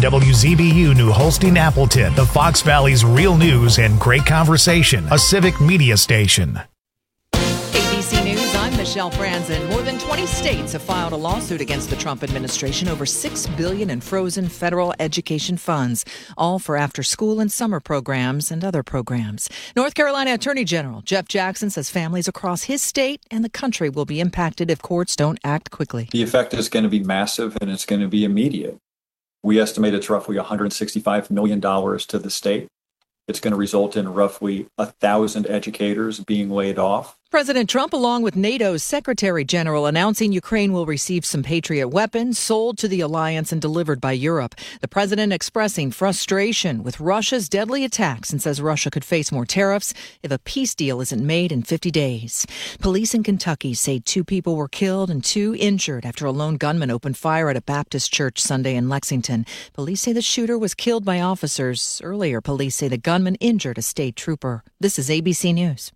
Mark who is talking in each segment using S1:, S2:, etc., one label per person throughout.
S1: WZBU New Holstein Appleton, the Fox Valley's real news and great conversation, a civic media station.
S2: ABC News, I'm Michelle Franzen. More than 20 states have filed a lawsuit against the Trump administration over $6 billion in frozen federal education funds, all for after-school and summer programs and other programs. North Carolina Attorney General Jeff Jackson says families across his state and the country will be impacted if courts don't act quickly.
S3: The effect is going to be massive, and it's going to be immediate. We estimate it's roughly $165 million to the state. It's going to result in roughly 1,000 educators being laid off.
S2: President Trump, along with NATO's Secretary General, announcing Ukraine will receive some Patriot weapons sold to the alliance and delivered by Europe. The president expressing frustration with Russia's deadly attacks and says Russia could face more tariffs if a peace deal isn't made in 50 days. Police in Kentucky say 2 people were killed and 2 injured after a lone gunman opened fire at a Baptist church Sunday in Lexington. Police say the shooter was killed by officers. Earlier, police say the gunman injured a state trooper. This is ABC News.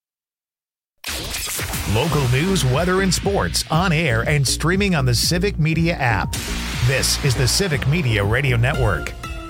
S1: Local news, weather, and sports on air and streaming on the Civic Media app. This is the Civic Media Radio Network.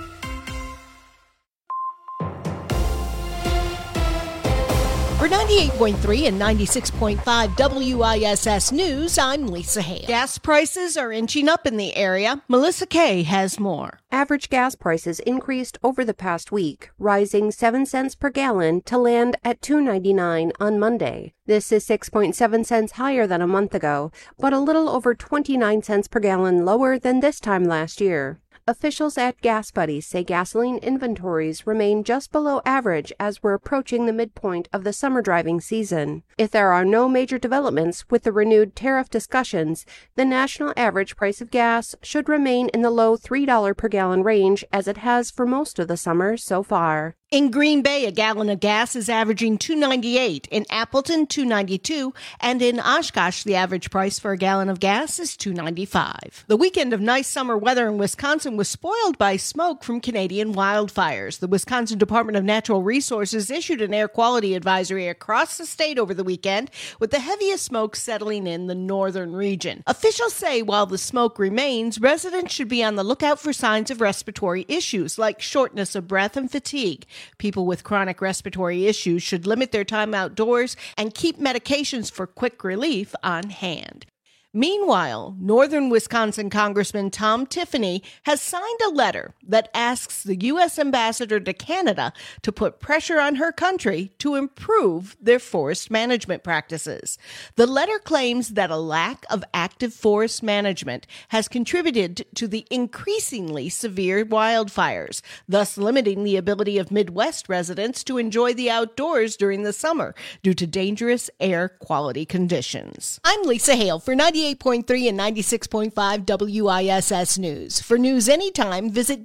S4: For 98.3 and 96.5 WISS News, I'm Lisa Hale. Gas prices are inching up in the area. Melissa Kay has more.
S5: Average gas prices increased over the past week, rising 7 cents per gallon to land at $2.99 on Monday. This is 6.7 cents higher than a month ago, but a little over 29 cents per gallon lower than this time last year. Officials at Gas Buddies say gasoline inventories remain just below average as we're approaching the midpoint of the summer driving season. If there are no major developments with the renewed tariff discussions, the national average price of gas should remain in the low $3 per gallon range as it has for most of the summer so far.
S4: In Green Bay, a gallon of gas is averaging $2.98, in Appleton $2.92, and in Oshkosh, the average price for a gallon of gas is $2.95. The weekend of nice summer weather in Wisconsin was spoiled by smoke from Canadian wildfires. The Wisconsin Department of Natural Resources issued an air quality advisory across the state over the weekend, with the heaviest smoke settling in the northern region. Officials say while the smoke remains, residents should be on the lookout for signs of respiratory issues like shortness of breath and fatigue. People with chronic respiratory issues should limit their time outdoors and keep medications for quick relief on hand. Meanwhile, northern Wisconsin Congressman Tom Tiffany has signed a letter that asks the U.S. ambassador to Canada to put pressure on her country to improve their forest management practices. The letter claims that a lack of active forest management has contributed to the increasingly severe wildfires, thus limiting the ability of Midwest residents to enjoy the outdoors during the summer due to dangerous air quality conditions. I'm Lisa Hale for 98.3 and 96.5 WISS News. For news anytime, visit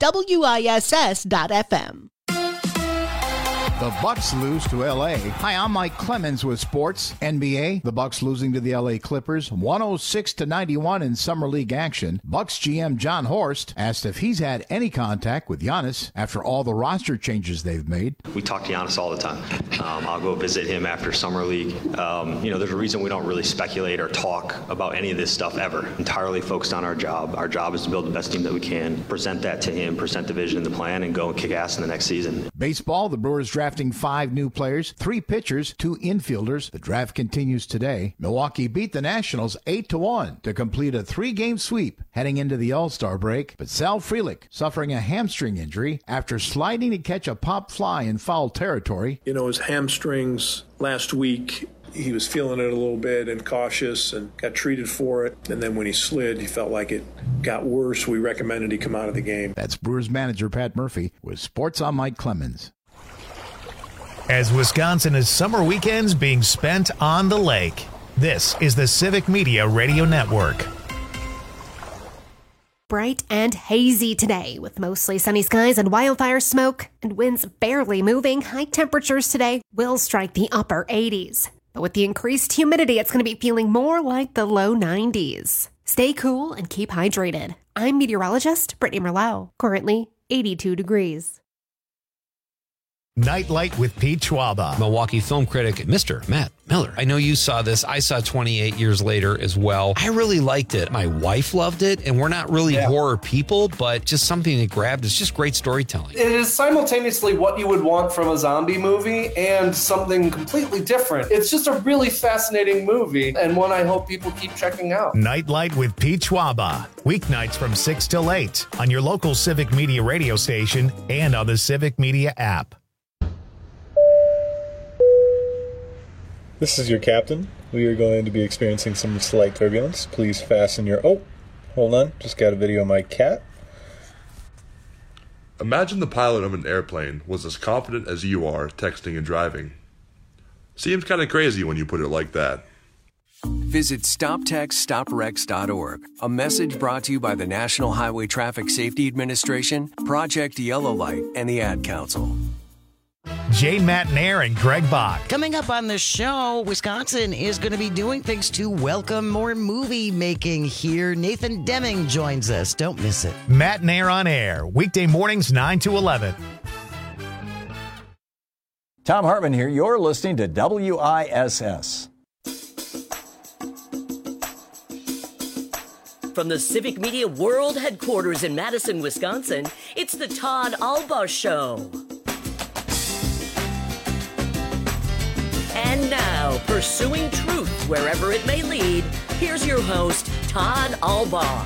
S4: WISS.FM.
S6: The Bucks lose to L.A. Hi, I'm Mike Clemens with sports. NBA, the Bucks losing to the L.A. Clippers 106-91 in Summer League action. Bucks GM John Horst asked if he's had any contact with Giannis after all the roster changes they've made.
S7: We talk to Giannis all the time. I'll go visit him after Summer League. There's a reason we don't really speculate or talk about any of this stuff ever. Entirely focused on our job. Our job is to build the best team that we can, present that to him, present the vision and the plan, and go and kick ass in the next season.
S6: Baseball, the Brewers drafting 5 new players, 3 pitchers, 2 infielders. The draft continues today. Milwaukee beat the Nationals 8-1 to complete a 3-game sweep heading into the All-Star break. But Sal Frelick suffering a hamstring injury after sliding to catch a pop fly in foul territory.
S8: His hamstrings last week, he was feeling it a little bit and cautious and got treated for it. And then when he slid, he felt like it got worse. We recommended he come out of the game.
S6: That's Brewers manager Pat Murphy with Sports on Mike Clemens.
S1: As Wisconsin is summer weekends being spent on the lake, this is the Civic Media Radio Network.
S9: Bright and hazy today with mostly sunny skies and wildfire smoke and winds barely moving. High temperatures today will strike the upper 80s. But with the increased humidity, it's going to be feeling more like the low 90s. Stay cool and keep hydrated. I'm meteorologist Brittany Merlot. Currently 82 degrees.
S1: Nightlight with Pete Schwaba.
S10: Milwaukee film critic, Mr. Matt Miller. I know you saw this. I saw 28 Years Later as well. I really liked it. My wife loved it, and we're not really horror people, but just something that grabbed. It's just great storytelling.
S11: It is simultaneously what you would want from a zombie movie and something completely different. It's just a really fascinating movie, and one I hope people keep checking out.
S1: Nightlight with Pete Schwaba. Weeknights from 6 till 8 on your local Civic Media radio station and on the Civic Media app.
S12: This is your captain. We are going to be experiencing some slight turbulence. Please fasten your... Oh, hold on. Just got a video of my cat.
S13: Imagine the pilot of an airplane was as confident as you are texting and driving. Seems kind of crazy when you put it like that.
S14: Visit StopTextStopWrecks.org. A message brought to you by the National Highway Traffic Safety Administration, Project Yellow Light, and the Ad Council.
S1: Jay Matnair and Greg Bach.
S15: Coming up on the show, Wisconsin is going to be doing things to welcome more movie making here. Nathan Deming joins us. Don't miss it.
S1: Matnair on air, weekday mornings 9 to 11.
S16: Tom Hartman here. You're listening to WISS.
S17: From the Civic Media World Headquarters in Madison, Wisconsin, it's the Todd Albaugh Show. And now, pursuing truth wherever it may lead, here's your host, Todd Albaugh.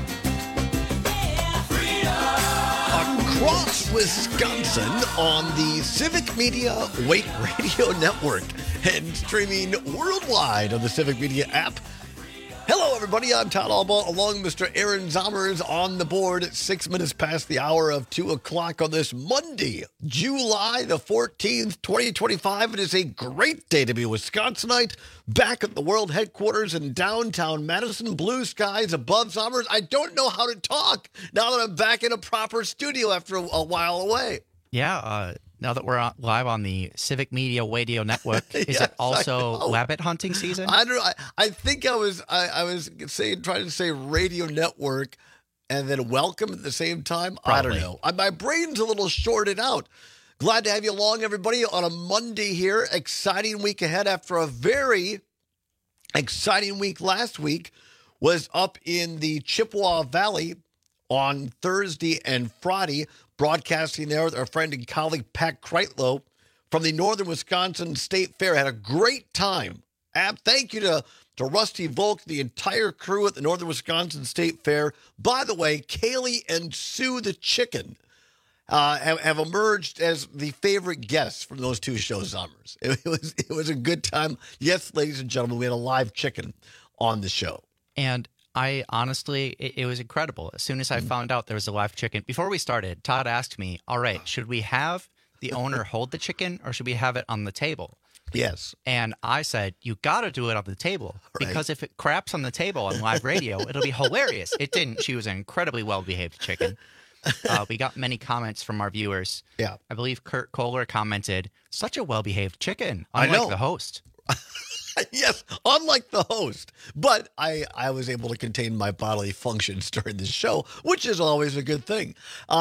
S18: Across Wisconsin on the Civic Media Wake Radio Network and streaming worldwide on the Civic Media app. Hello, everybody. I'm Todd Albaugh, along with Mr. Aaron Zommers on the board at 6 minutes past the hour of 2 o'clock on this Monday, July the 14th, 2025. It is a great day to be a Wisconsinite, back at the world headquarters in downtown Madison, blue skies above Zommers. I don't know how to talk now that I'm back in a proper studio after a while away.
S19: Yeah, now that we're live on the Civic Media Radio Network, is
S18: Yes,
S19: it also rabbit hunting season?
S18: I don't know. I think I was trying to say radio network and then welcome at the same time.
S19: Probably.
S18: I don't know. My brain's a little shorted out. Glad to have you along, everybody, on a Monday here. Exciting week ahead after a very exciting week last week. Was up in the Chippewa Valley on Thursday and Friday, broadcasting there with our friend and colleague Pat Kreitlow from the Northern Wisconsin State Fair. Had a great time. Thank you to Rusty Volk, the entire crew at the Northern Wisconsin State Fair. By the way, Kaylee and Sue the chicken have emerged as the favorite guests from those two shows, Zommers. It was a good time. Yes, ladies and gentlemen, we had a live chicken on the show.
S19: And I honestly, it was incredible. As soon as I found out there was a live chicken, before we started, Todd asked me, all right, should we have the owner hold the chicken or should we have it on the table?
S18: Yes.
S19: And I said, you got to do it on the table because if it craps on the table on live radio, it'll be hilarious. It didn't. She was an incredibly well-behaved chicken. We got many comments from our viewers.
S18: Yeah.
S19: I believe Kurt Kohler commented, such a well-behaved chicken,
S18: I
S19: unlike
S18: know.
S19: the host.
S18: Yes, unlike the host. But I was able to contain my bodily functions during the show, which is always a good thing.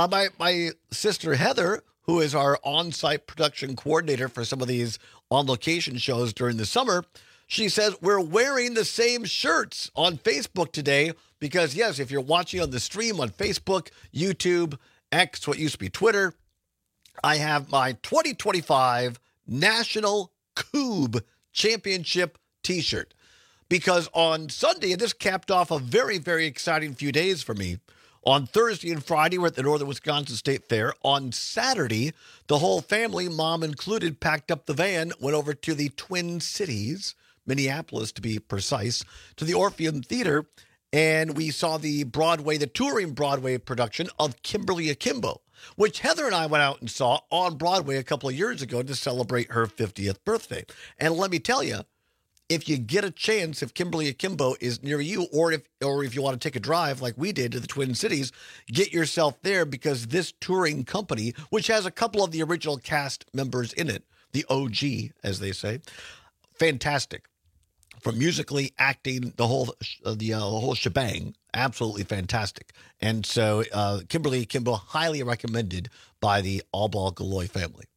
S18: My sister Heather, who is our on-site production coordinator for some of these on-location shows during the summer, she says we're wearing the same shirts on Facebook today because, yes, if you're watching on the stream on Facebook, YouTube, X, what used to be Twitter, I have my 2025 National Coob Championship t-shirt because on Sunday, and this capped off a very, very exciting few days for me. On Thursday and Friday, we're at the Northern Wisconsin State Fair. On Saturday, the whole family, mom included, packed up the van, went over to the Twin Cities, Minneapolis to be precise, to the Orpheum Theater, and we saw the touring Broadway production of Kimberly Akimbo, which Heather and I went out and saw on Broadway a couple of years ago to celebrate her 50th birthday. And let me tell you, if you get a chance, if Kimberly Akimbo is near you, or if you want to take a drive like we did to the Twin Cities, get yourself there because this touring company, which has a couple of the original cast members in it, the OG, as they say, fantastic. From musically, acting, the whole shebang, absolutely fantastic. And so Kimberly Akimbo, highly recommended by the Albaugh Galloy family.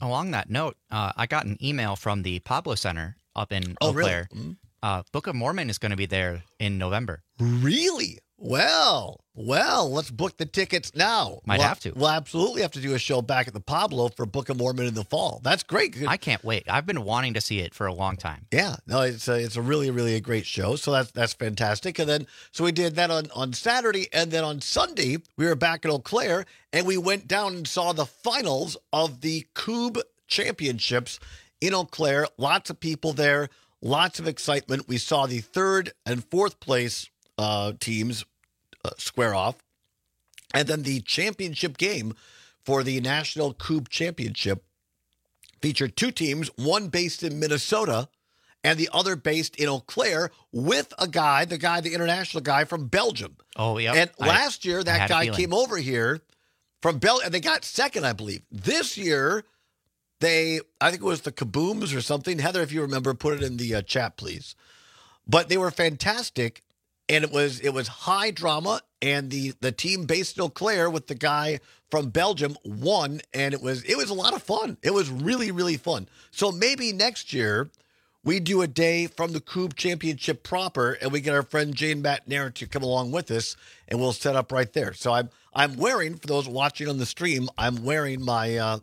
S19: Along that note, I got an email from the Pablo Center up in Eau Claire.
S18: Really?
S19: Book of Mormon is going to be there in November.
S18: Really? Well, let's book the tickets now.
S19: Might have to.
S18: We'll absolutely have to do a show back at the Pablo for Book of Mormon in the fall. That's great.
S19: I can't wait. I've been wanting to see it for a long time.
S18: Yeah, no, it's a really, really a great show. So that's fantastic. And then, so we did that on Saturday. And then on Sunday, we were back in Eau Claire and we went down and saw the finals of the Coob Championships in Eau Claire. Lots of people there, lots of excitement. We saw the third and fourth place teams square off. And then the championship game for the National Coob Championship featured two teams, one based in Minnesota and the other based in Eau Claire, with the international guy from Belgium.
S19: Oh, yeah.
S18: And last year, that guy came over here from Belgium, and they got second, I believe. This year, I think it was the Kabooms or something. Heather, if you remember, put it in the chat, please. But they were fantastic. And it was high drama, and the team based in Eau Claire with the guy from Belgium won, and it was a lot of fun. It was really, really fun. So maybe next year we do a day from the Coob Championship proper, and we get our friend Jane McNair to come along with us, and we'll set up right there. So I'm wearing, for those watching on the stream, I'm wearing my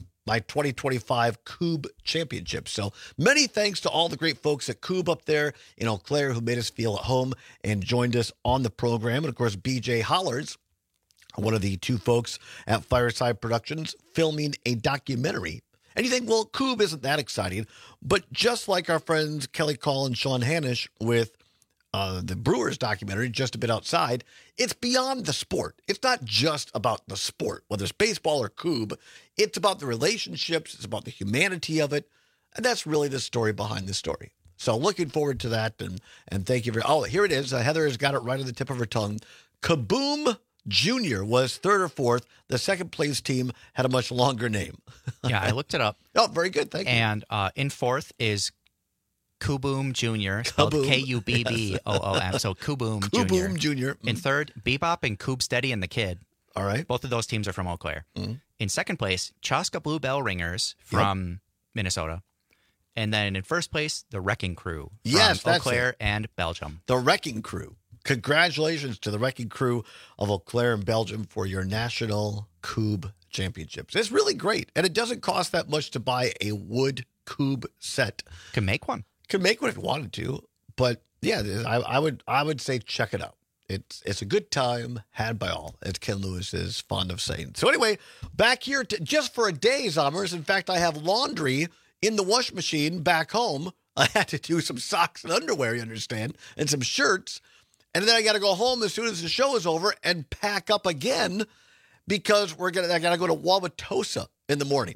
S18: 2025 Coob Championship. So many thanks to all the great folks at Coob up there in Eau Claire who made us feel at home and joined us on the program. And of course, BJ Hollers, one of the two folks at Fireside Productions, filming a documentary. And you think, well, Coob isn't that exciting. But just like our friends Kelly Call and Sean Hanish with the Brewers documentary, Just a Bit Outside, it's beyond the sport. It's not just about the sport, whether it's baseball or Coob. It's about the relationships. It's about the humanity of it. And that's really the story behind the story. So looking forward to that. And thank you oh, here it is. Heather has got it right on the tip of her tongue. Kaboom Jr. was third or fourth. The second place team had a much longer name.
S19: Yeah, I looked it up.
S18: Oh, very good. Thank you.
S19: And in fourth is Kuboom Jr., spelled K-U-B-B-O-O-M. So Kuboom Jr.
S18: Kuboom Jr.
S19: In third, Bebop and Coob Steady and the Kid.
S18: All right.
S19: Both of those teams are from Eau Claire. Mm-hmm. In second place, Chaska Blue Bell Ringers from Minnesota. And then in first place, the Wrecking Crew from Eau Claire and Belgium.
S18: The Wrecking Crew. Congratulations to the Wrecking Crew of Eau Claire and Belgium for your National Coob Championships. It's really great. And it doesn't cost that much to buy a wood Coob set.
S19: Can make one.
S18: Could make one if you wanted to, but yeah, I would say check it out. It's a good time had by all, as Ken Lewis is fond of saying. So anyway, back here just for a day, Zommers. In fact, I have laundry in the wash machine back home. I had to do some socks and underwear, you understand, and some shirts, and then I got to go home as soon as the show is over and pack up again because I got to go to Wauwatosa in the morning.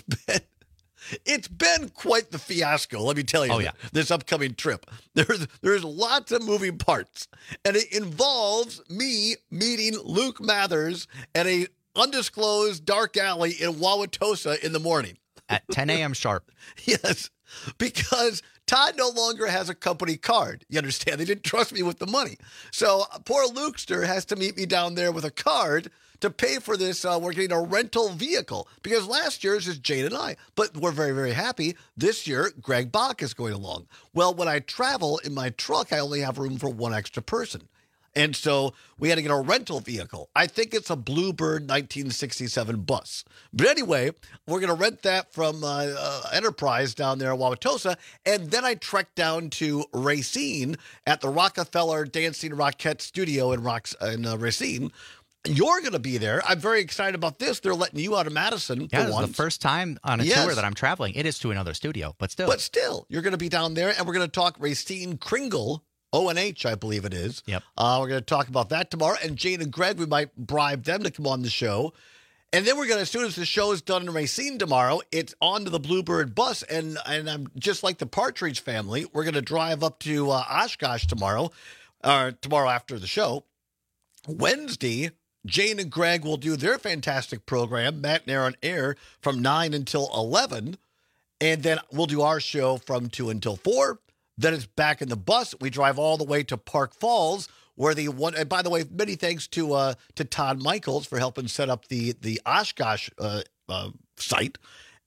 S18: It's been quite the fiasco, let me tell you. This upcoming trip. There's lots of moving parts, and it involves me meeting Luke Mathers at a undisclosed dark alley in Wauwatosa in the morning.
S19: At 10 a.m. sharp.
S18: Yes, because Todd no longer has a company card. You understand? They didn't trust me with the money. So poor Lukester has to meet me down there with a card to pay for this. We're getting a rental vehicle because last year's is Jane and I, but we're very, very happy. This year, Greg Bach is going along. Well, when I travel in my truck, I only have room for one extra person. And so we had to get a rental vehicle. I think it's a Bluebird 1967 bus. But anyway, we're going to rent that from Enterprise down there in Wauwatosa. And then I trekked down to Racine at the Rockefeller Dancing Rockette Studio in Racine. You're going to be there. I'm very excited about this. They're letting you out of Madison for once.
S19: The first time on a tour that I'm traveling. It is to another studio, but still.
S18: But still, you're going to be down there, and we're going to talk Racine Kringle, ONH, I believe it is.
S19: Yep.
S18: We're going to talk about that tomorrow. And Jane and Greg, we might bribe them to come on the show. And then we're going to, as soon as the show is done in Racine tomorrow, it's on to the Bluebird bus. And I'm just like the Partridge Family. We're going to drive up to Oshkosh tomorrow after the show. Wednesday, Jane and Greg will do their fantastic program, Matinee on Air, from 9 until 11. And then we'll do our show from 2 until 4. Then it's back in the bus. We drive all the way to Park Falls, where and by the way, many thanks to Todd Michaels for helping set up the Oshkosh site.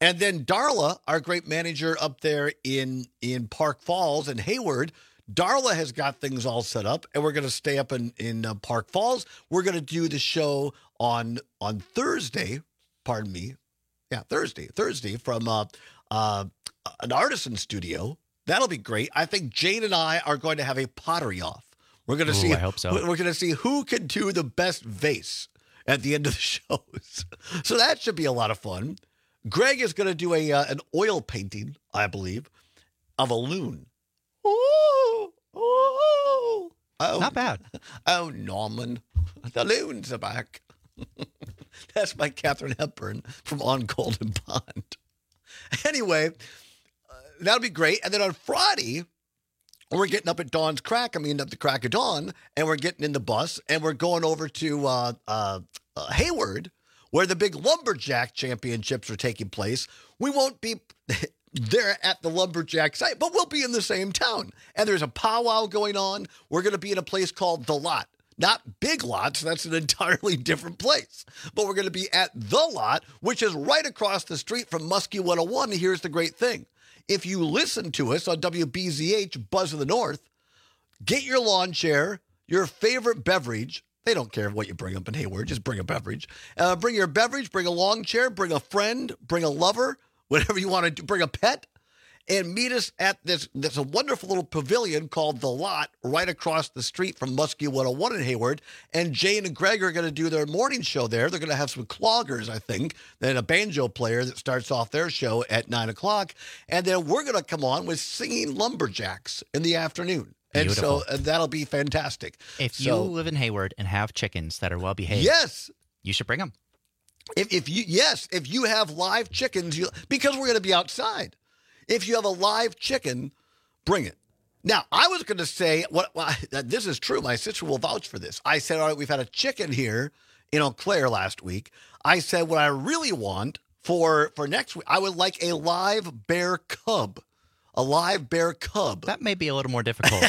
S18: And then Darla, our great manager up there in Park Falls and Hayward, Darla has got things all set up, and we're going to stay up in Park Falls. We're going to do the show on Thursday. Pardon me. Yeah, Thursday from an artisan studio. That'll be great. I think Jane and I are going to have a pottery off. We're going to see.
S19: I hope so.
S18: We're going to see who can do the best vase at the end of the shows. So that should be a lot of fun. Greg is going to do an oil painting, I believe, of a loon. Oh,
S19: not bad.
S18: Oh, Norman, the loons are back. That's by Katharine Hepburn from On Golden Pond. Anyway, that'll be great. And then on Friday, we're getting up at dawn's crack. At the crack of dawn, and we're getting in the bus, and we're going over to Hayward, where the big Lumberjack Championships are taking place. We won't be there at the Lumberjack site, but we'll be in the same town. And there's a powwow going on. We're going to be in a place called The Lot. Not Big Lots, that's an entirely different place. But we're going to be at The Lot, which is right across the street from Muskie 101. And here's the great thing. If you listen to us on WBZH, Buzz of the North, get your lawn chair, your favorite beverage. They don't care what you bring up in Hayward. Just bring a beverage. Bring your beverage, bring a lawn chair, bring a friend, bring a lover, whatever you want to do. Bring a pet, and meet us at this a wonderful little pavilion called The Lot right across the street from Muskie 101 in Hayward. And Jane and Greg are going to do their morning show there. They're going to have some cloggers, I think, then a banjo player that starts off their show at 9 o'clock. And then we're going to come on with singing lumberjacks in the afternoon. And
S19: Beautiful.
S18: so that'll be fantastic.
S19: If you live in Hayward and have chickens that are well behaved,
S18: yes,
S19: you should bring them.
S18: If you have live chickens, because we're going to be outside. If you have a live chicken, bring it. Now, I was going to say, this is true. My sister will vouch for this. I said, all right, we've had a chicken here in Eau Claire last week. I said, what I really want for next week, I would like a live bear cub. A live bear cub.
S19: That may be a little more difficult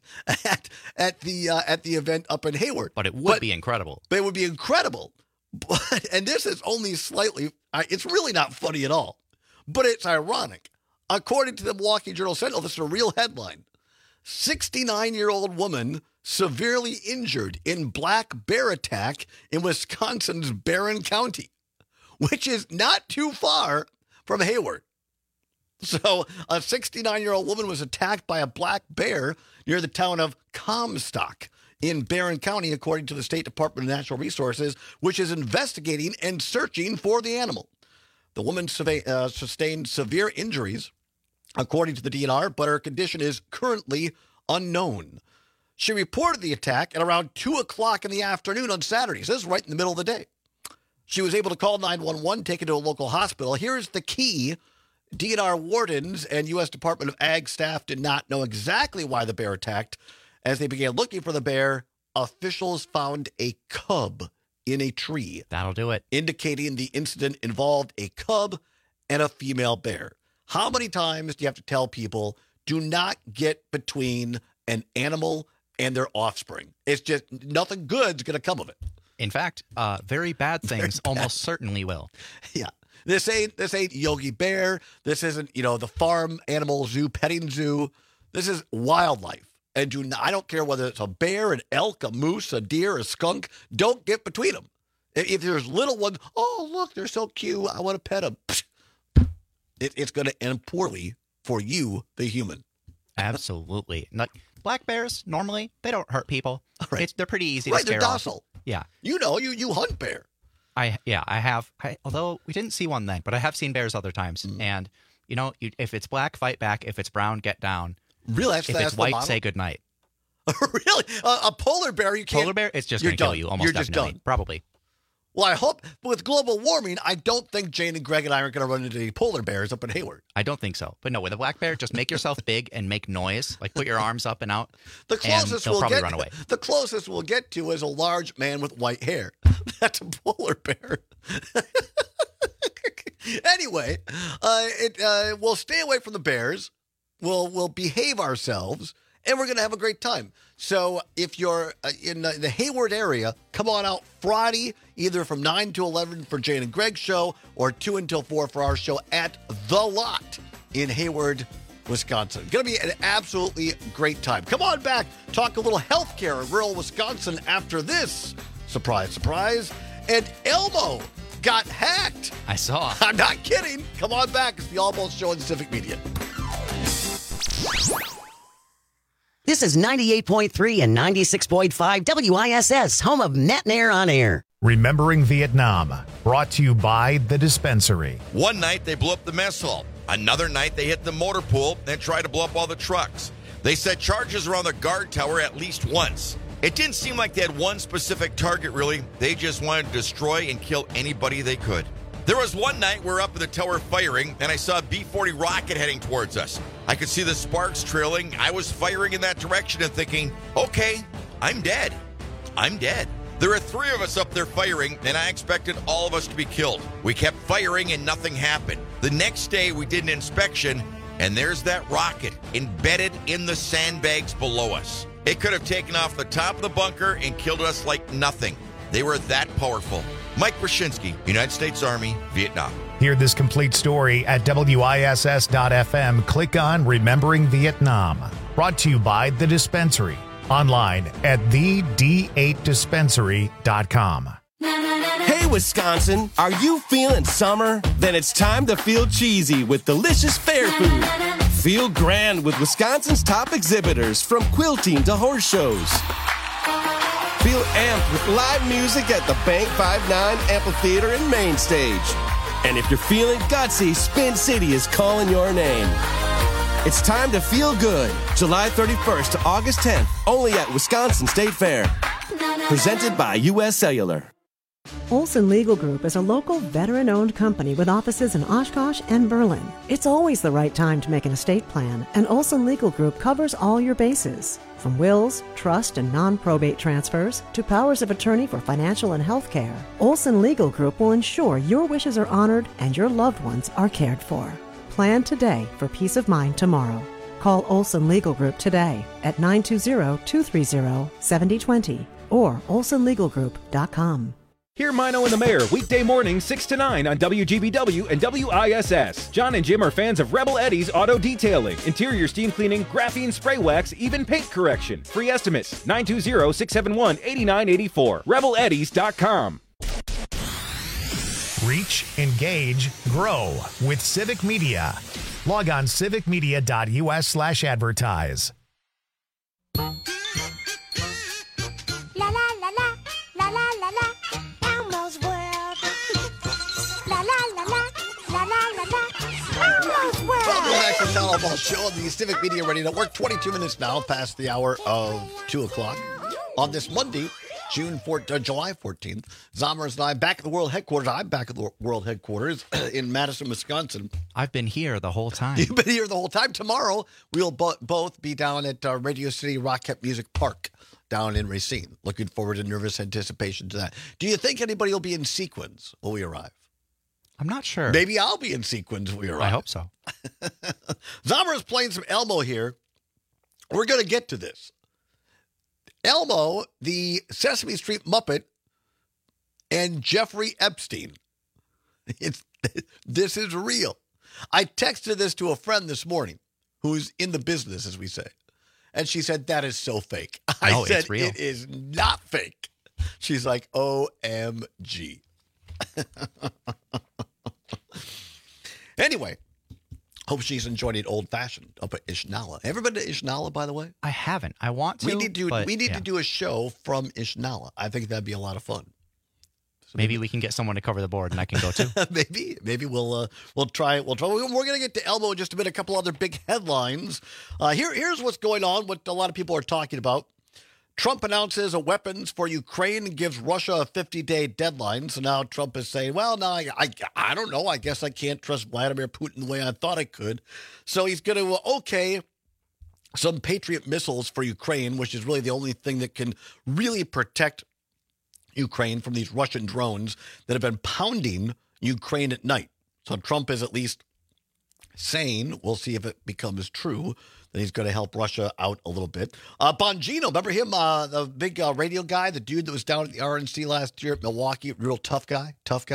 S18: at the event up in Hayward.
S19: But it would be incredible.
S18: But it would be incredible. And this is only slightly, it's really not funny at all. But it's ironic. According to the Milwaukee Journal-Sentinel, this is a real headline. 69-year-old woman severely injured in black bear attack in Wisconsin's Barron County, which is not too far from Hayward. So a 69-year-old woman was attacked by a black bear near the town of Comstock in Barron County, according to the State Department of Natural Resources, which is investigating and searching for the animal. The woman sustained severe injuries, according to the DNR, but her condition is currently unknown. She reported the attack at around 2 o'clock in the afternoon on Saturday. So this is right in the middle of the day. She was able to call 911, taken to a local hospital. Here's the key. DNR wardens and U.S. Department of Ag staff did not know exactly why the bear attacked. As they began looking for the bear, officials found a cub in a tree.
S19: That'll do it.
S18: Indicating the incident involved a cub and a female bear. How many times do you have to tell people, do not get between an animal and their offspring? It's just nothing good's going to come of it.
S19: In fact, very bad things almost certainly will.
S18: Yeah. This ain't Yogi Bear. This isn't, the farm animal zoo, petting zoo. This is wildlife. And I don't care whether it's a bear, an elk, a moose, a deer, a skunk. Don't get between them. If there's little ones, oh, look, they're so cute. I want to pet them. It's going to end poorly for you, the human.
S19: Absolutely. Black bears, normally, they don't hurt people.
S18: Right.
S19: They're pretty easy to scare
S18: they're docile.
S19: off. Yeah.
S18: You hunt bear.
S19: I have. Although we didn't see one then, but I have seen bears other times. And, if it's black, fight back. If it's brown, get down.
S18: Really?
S19: If it's white, say goodnight.
S18: Really? A polar bear, you can't.
S19: Polar bear, it's just going to kill you almost
S18: definitely.
S19: Just done. Probably.
S18: Well, I hope, but with global warming, I don't think Jane and Greg and I are going to run into any polar bears up in Hayward.
S19: I don't think so. But no, with a black bear, just make yourself big and make noise. Like put your arms up and out.
S18: The closest
S19: and they'll probably run away.
S18: The closest we'll get to is a large man with white hair. That's a polar bear. Anyway, we'll stay away from the bears. We'll behave ourselves. and we're going to have a great time. So if you're in the Hayward area, come on out Friday, either from 9 to 11 for Jane and Greg's show or 2 until 4 for our show at The Lot in Hayward, Wisconsin. Going to be an absolutely great time. Come on back, talk a little healthcare in rural Wisconsin after this. Surprise, surprise. And Elmo got hacked.
S19: I saw.
S18: I'm not kidding. Come on back. It's the Almost Show on Civic Media.
S15: This is 98.3 and 96.5 WISS, home of Matt and Air on Air.
S1: Remembering Vietnam, brought to you by The Dispensary.
S20: One night they blew up the mess hall. Another night they hit the motor pool and tried to blow up all the trucks. They set charges around the guard tower at least once. It didn't seem like they had one specific target, really. They just wanted to destroy and kill anybody they could. There was one night we were up at the tower firing, and I saw a B-40 rocket heading towards us. I could see the sparks trailing. I was firing in that direction and thinking, okay, I'm dead. I'm dead. There were 3 of us up there firing, and I expected all of us to be killed. We kept firing, and nothing happened. The next day, we did an inspection, and there's that rocket embedded in the sandbags below us. It could have taken off the top of the bunker and killed us like nothing. They were that powerful. Mike Brzezinski, United States Army, Vietnam.
S1: Hear this complete story at WISS.FM. Click on Remembering Vietnam. Brought to you by The Dispensary. Online at thed8dispensary.com.
S21: Hey, Wisconsin, are you feeling summer? Then it's time to feel cheesy with delicious fair food. Feel grand with Wisconsin's top exhibitors, from quilting to horse shows. Feel amped with live music at the Bank 5-9 Amphitheater and Main Stage. And if you're feeling gutsy, Spin City is calling your name. It's time to feel good. July 31st to August 10th, only at Wisconsin State Fair. Presented by U.S. Cellular.
S22: Olson Legal Group is a local veteran-owned company with offices in Oshkosh and Berlin. It's always the right time to make an estate plan, and Olson Legal Group covers all your bases. From wills, trust, and non-probate transfers to powers of attorney for financial and health care, Olson Legal Group will ensure your wishes are honored and your loved ones are cared for. Plan today for peace of mind tomorrow. Call Olson Legal Group today at 920-230-7020 or olsonlegalgroup.com.
S23: Hear Mino and the Mayor weekday morning 6 to 9 on WGBW and WISS. John and Jim are fans of Rebel Eddie's Auto Detailing, interior steam cleaning, graphene spray wax, even paint correction. Free estimates 920-671-8984. RebelEddies.com.
S1: Reach, engage, grow with Civic Media. Log on civicmedia.us/advertise.
S24: La la la la, la la la la, Elmo's World. La la la la, la la la la, Elmo's World.
S18: Welcome back to the Town Hall Ball Show on the Civic Media Radio Network. 22 minutes now past the hour of 2 o'clock on this Monday, July 14th. Zomers and I back at the World Headquarters. I'm back at the World Headquarters in Madison, Wisconsin.
S19: I've been here the whole time.
S18: You've been here the whole time. Tomorrow, we'll both be down at Radio City Rocket Music Park down in Racine. Looking forward to nervous anticipation to that. Do you think anybody will be in sequins when we arrive?
S19: I'm not sure.
S18: Maybe I'll be in sequins when we arrive.
S19: I hope so.
S18: Zommer's playing some Elmo here. We're going to get to this. Elmo, the Sesame Street Muppet, and Jeffrey Epstein. This is real. I texted this to a friend this morning who's in the business, as we say. And she said, that is so fake. I said,
S19: it's real.
S18: It is not fake. She's like, OMG. Anyway, hope she's enjoying it old-fashioned up at Ishnala. Ever been to Ishnala, by the way?
S19: I haven't. I want to.
S18: We need to do a show from Ishnala. I think that'd be a lot of fun.
S19: So maybe we can get someone to cover the board, and I can go too.
S18: maybe we'll try. We're going to get to Elmo in just a bit. A couple other big headlines. Here's what's going on. What a lot of people are talking about. Trump announces a weapons for Ukraine and gives Russia a 50-day deadline. So now Trump is saying, well, no, I don't know. I guess I can't trust Vladimir Putin the way I thought I could. So he's going to okay some Patriot missiles for Ukraine, which is really the only thing that can really protect Ukraine from these Russian drones that have been pounding Ukraine at night. So Trump is at least saying, we'll see if it becomes true, that he's going to help Russia out a little bit. Bongino, remember him, the big radio guy, the dude that was down at the RNC last year at Milwaukee, real tough guy.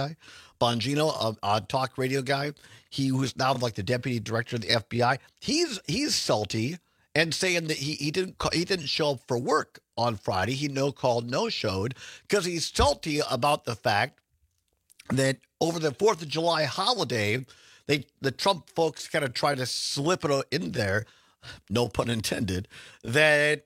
S18: Bongino, a talk radio guy. He was now like the deputy director of the FBI. He's salty and saying that he didn't show up for work on Friday. He no-showed because he's salty about the fact that over the 4th of July holiday, the Trump folks kind of tried to slip it in there, no pun intended, that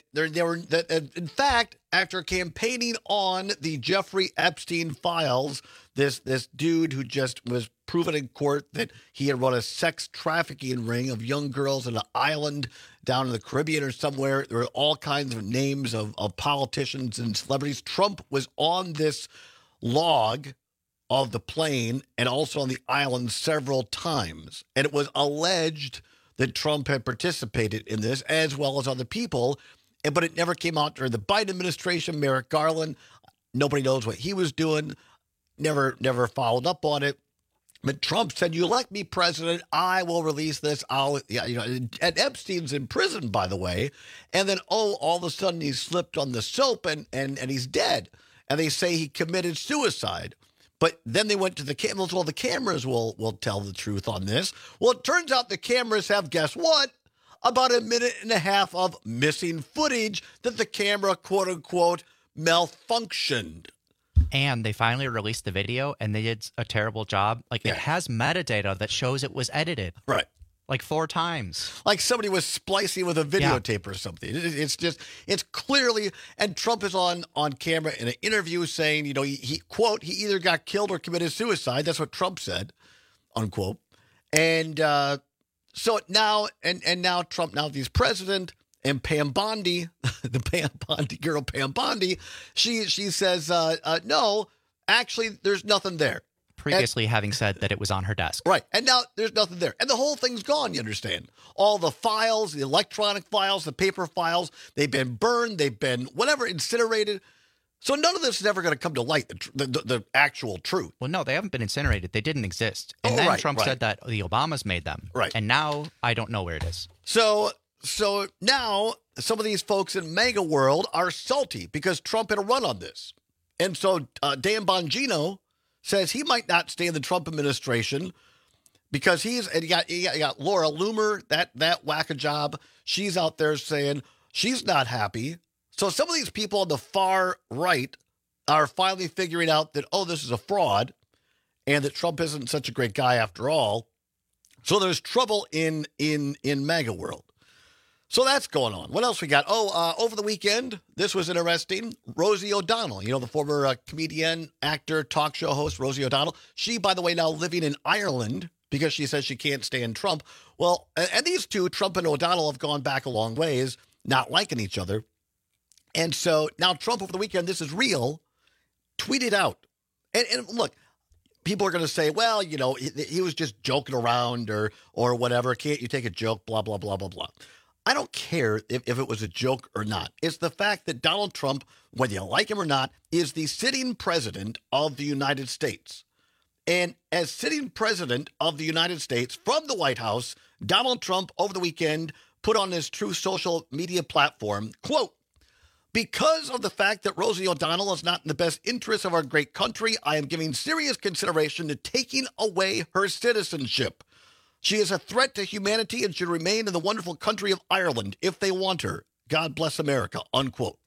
S18: in fact, after campaigning on the Jeffrey Epstein files, this dude who just was proven in court that he had run a sex trafficking ring of young girls on an island down in the Caribbean or somewhere. There were all kinds of names of politicians and celebrities. Trump was on this log of the plane and also on the island several times. And it was alleged that Trump had participated in this, as well as other people. But it never came out during the Biden administration. Merrick Garland, nobody knows what he was doing, never followed up on it. But Trump said, "You elect me president, I will release this." And Epstein's in prison, by the way. And then, all of a sudden he slipped on the soap and he's dead. And they say he committed suicide. But then they went to the cameras. Well, the cameras will tell the truth on this. Well, it turns out the cameras have, guess what? About a minute and a half of missing footage that the camera, quote unquote, malfunctioned.
S19: And they finally released the video, and they did a terrible job. It has metadata that shows it was edited.
S18: Right.
S19: 4 times.
S18: Like somebody was splicing with a videotape or something. It's clearly, and Trump is on camera in an interview saying, he quote, he either got killed or committed suicide. That's what Trump said, unquote. And so now Trump, now that he's president, and Pam Bondi, the Pam Bondi girl, Pam Bondi, she says, no, actually, there's nothing there.
S19: Previously having said that it was on her desk.
S18: Right. And now there's nothing there. And the whole thing's gone, you understand? All the files, the electronic files, the paper files, they've been burned, they've been whatever, incinerated. So none of this is ever going to come to light, the actual truth.
S19: Well, no, they haven't been incinerated. They didn't exist. And then Trump said that the Obamas made them.
S18: Right.
S19: And now I don't know where it is.
S18: So now some of these folks in MAGA world are salty because Trump had a run on this. And so Dan Bongino says he might not stay in the Trump administration because you got Laura Loomer, that whack-a-job. She's out there saying she's not happy. So some of these people on the far right are finally figuring out that, this is a fraud and that Trump isn't such a great guy after all. So there's trouble in MAGA world. So that's going on. What else we got? Over the weekend, this was interesting. Rosie O'Donnell, the former comedian, actor, talk show host, Rosie O'Donnell. She, by the way, now living in Ireland because she says she can't stand Trump. Well, and these two, Trump and O'Donnell, have gone back a long ways, not liking each other. And so now Trump over the weekend, this is real, tweeted out. And look, people are going to say, well, he was just joking around or whatever. Can't you take a joke? Blah, blah, blah, blah, blah. I don't care if it was a joke or not. It's the fact that Donald Trump, whether you like him or not, is the sitting president of the United States. And as sitting president of the United States from the White House, Donald Trump over the weekend put on his Truth social media platform, quote, "Because of the fact that Rosie O'Donnell is not in the best interest of our great country, I am giving serious consideration to taking away her citizenship. She is a threat to humanity and should remain in the wonderful country of Ireland if they want her. God bless America," unquote.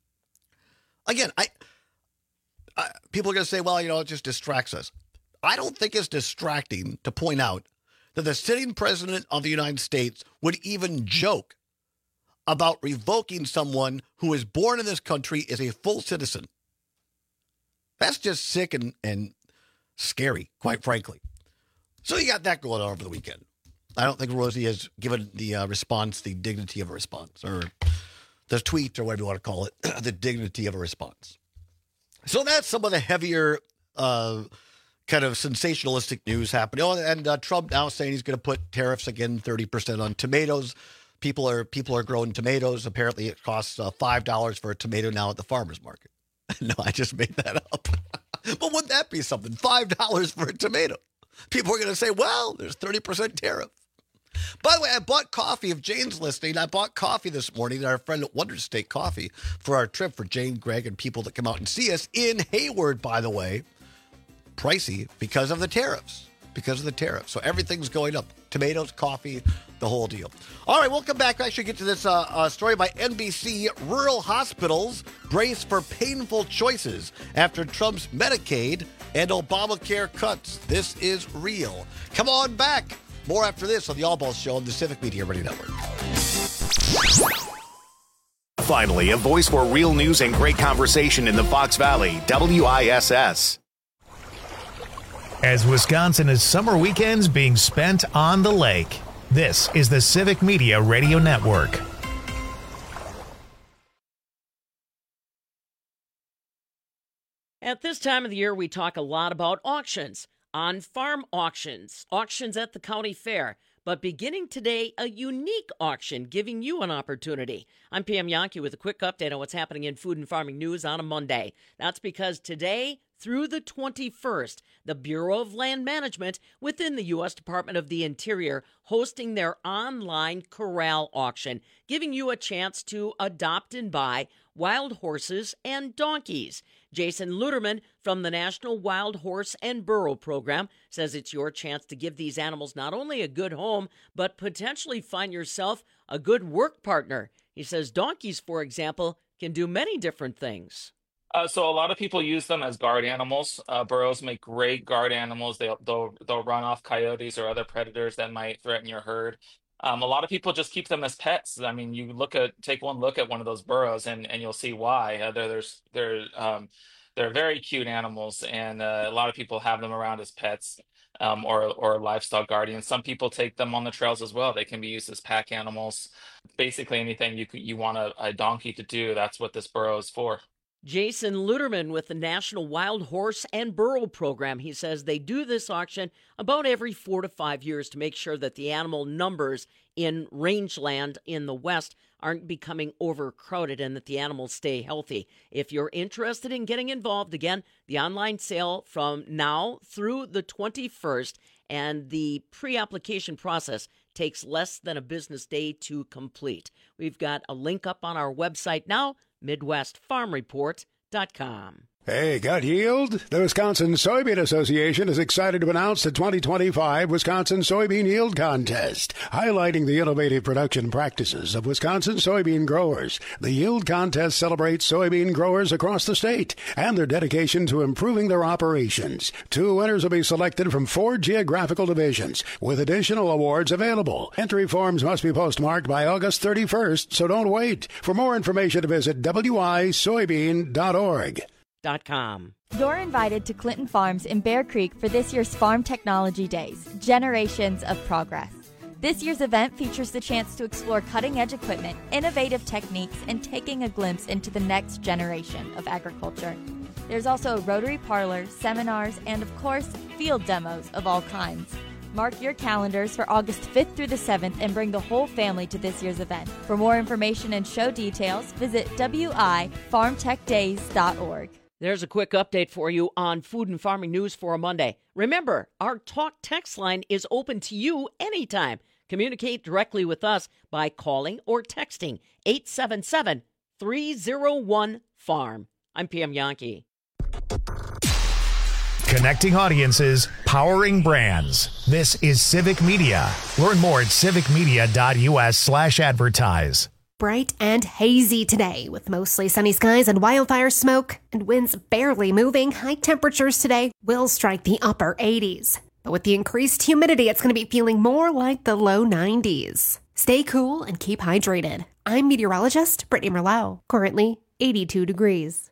S18: Again, people are going to say, well, it just distracts us. I don't think it's distracting to point out that the sitting president of the United States would even joke about revoking someone who is born in this country as a full citizen. That's just sick and scary, quite frankly. So you got that going on over the weekend. I don't think Rosie has given the response the dignity of a response, or the tweet, or whatever you want to call it, the dignity of a response. So that's some of the heavier kind of sensationalistic news happening. And Trump now saying he's going to put tariffs again, 30% on tomatoes. People are growing tomatoes. Apparently it costs $5 for a tomato now at the farmer's market. No, I just made that up. But wouldn't that be something? $5 for a tomato. People are going to say, well, there's 30% tariff. By the way, I bought coffee. If Jane's listening, I bought coffee this morning at our friend at Wonder State Coffee for our trip for Jane, Greg, and people that come out and see us in Hayward, by the way. Pricey because of the tariffs. So everything's going up. Tomatoes, coffee, the whole deal. All right, we'll come back. Actually get to this story by NBC. Rural hospitals brace for painful choices after Trump's Medicaid and Obamacare cuts. This is real. Come on back. More after this on the All Balls Show on the Civic Media Radio Network.
S1: Finally, a voice for real news and great conversation in the Fox Valley, WISS. As Wisconsin is summer weekends being spent on the lake, this is the Civic Media Radio Network.
S2: At this time of the year, we talk a lot about auctions, on-farm auctions, auctions at the county fair. But beginning today, a unique auction giving you an opportunity. I'm Pam Yankee with a quick update on what's happening in food and farming news on a Monday. That's because today through the 21st, the Bureau of Land Management within the U.S. Department of the Interior hosting their online corral auction, giving you a chance to adopt and buy wild horses and donkeys. Jason Luderman from the National Wild Horse and Burro Program says it's your chance to give these animals not only a good home, but potentially find yourself a good work partner. He says donkeys, for example, can do many different things.
S3: So a lot of people use them as guard animals. Burros make great guard animals. They'll run off coyotes or other predators that might threaten your herd. A lot of people just keep them as pets. I mean, take one look at one of those burros and you'll see why. They're very cute animals, and a lot of people have them around as pets or livestock guardians. Some people take them on the trails as well. They can be used as pack animals. Basically, anything you want a donkey to do, that's what this burro is for.
S2: Jason Luderman with the National Wild Horse and Burro Program. He says they do this auction about every 4 to 5 years to make sure that the animal numbers in rangeland in the West aren't becoming overcrowded and that the animals stay healthy. If you're interested in getting involved, again, the online sale from now through the 21st, and the pre-application process takes less than a business day to complete. We've got a link up on our website now, MidwestFarmReport.com.
S4: Hey, got yield? The Wisconsin Soybean Association is excited to announce the 2025 Wisconsin Soybean Yield Contest, highlighting the innovative production practices of Wisconsin soybean growers. The Yield Contest celebrates soybean growers across the state and their dedication to improving their operations. 2 winners will be selected from 4 geographical divisions, with additional awards available. Entry forms must be postmarked by August 31st, so don't wait. For more information, visit wisoybean.org.
S5: You're invited to Clinton Farms in Bear Creek for this year's Farm Technology Days, Generations of Progress. This year's event features the chance to explore cutting-edge equipment, innovative techniques, and taking a glimpse into the next generation of agriculture. There's also a Rotary Parlor, seminars, and of course, field demos of all kinds. Mark your calendars for August 5th through the 7th and bring the whole family to this year's event. For more information and show details, visit wifarmtechdays.org.
S2: There's a quick update for you on food and farming news for a Monday. Remember, our talk text line is open to you anytime. Communicate directly with us by calling or texting 877-301-FARM. I'm Pam Yankee.
S1: Connecting audiences, powering brands. This is Civic Media. Learn more at civicmedia.us/advertise.
S9: Bright and hazy today with mostly sunny skies and wildfire smoke and winds barely moving. High temperatures today will strike the upper 80s. But with the increased humidity, it's going to be feeling more like the low 90s. Stay cool and keep hydrated. I'm meteorologist Brittany Merlot. Currently 82 degrees.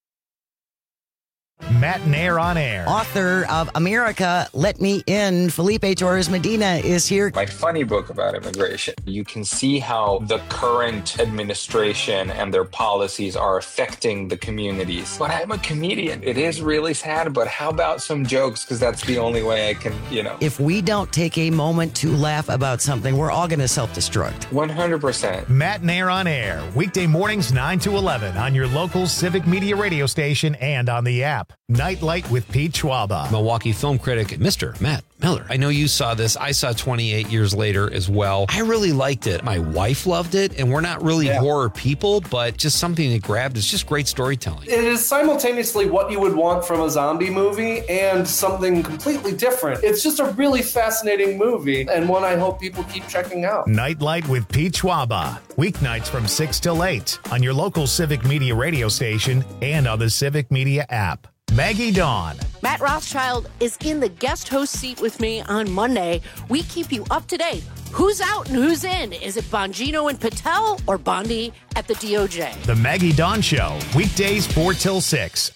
S1: Matt Nair on air.
S15: Author of America, Let Me In, Felipe Torres Medina is here.
S25: My funny book about immigration. You can see how the current administration and their policies are affecting the communities. But I'm a comedian. It is really sad, but how about some jokes? Because that's the only way I can,
S15: If we don't take a moment to laugh about something, we're all going to self-destruct.
S25: 100%.
S1: Matt Nair on air. Weekday mornings 9 to 11 on your local Civic Media radio station and on the app. Nightlight with Pete Schwaba.
S10: Milwaukee film critic Mr. Matt Miller, I know you saw this. I saw 28 years later as well. I really liked it. My wife loved it, and we're not really horror people, but just something that grabbed. It's just great storytelling.
S6: It is simultaneously what you would want from a zombie movie and something completely different. It's just a really fascinating movie, and one I hope people keep checking out.
S1: Nightlight with Pete Schwaba. Weeknights from 6 till 8 on your local Civic Media radio station and on the Civic Media app. Maggie Dawn.
S7: Matt Rothschild is in the guest host seat with me on Monday. We keep you up to date. Who's out and who's in? Is it Bongino and Patel or Bondi at the DOJ?
S1: The Maggie Dawn Show. Weekdays 4 till 6.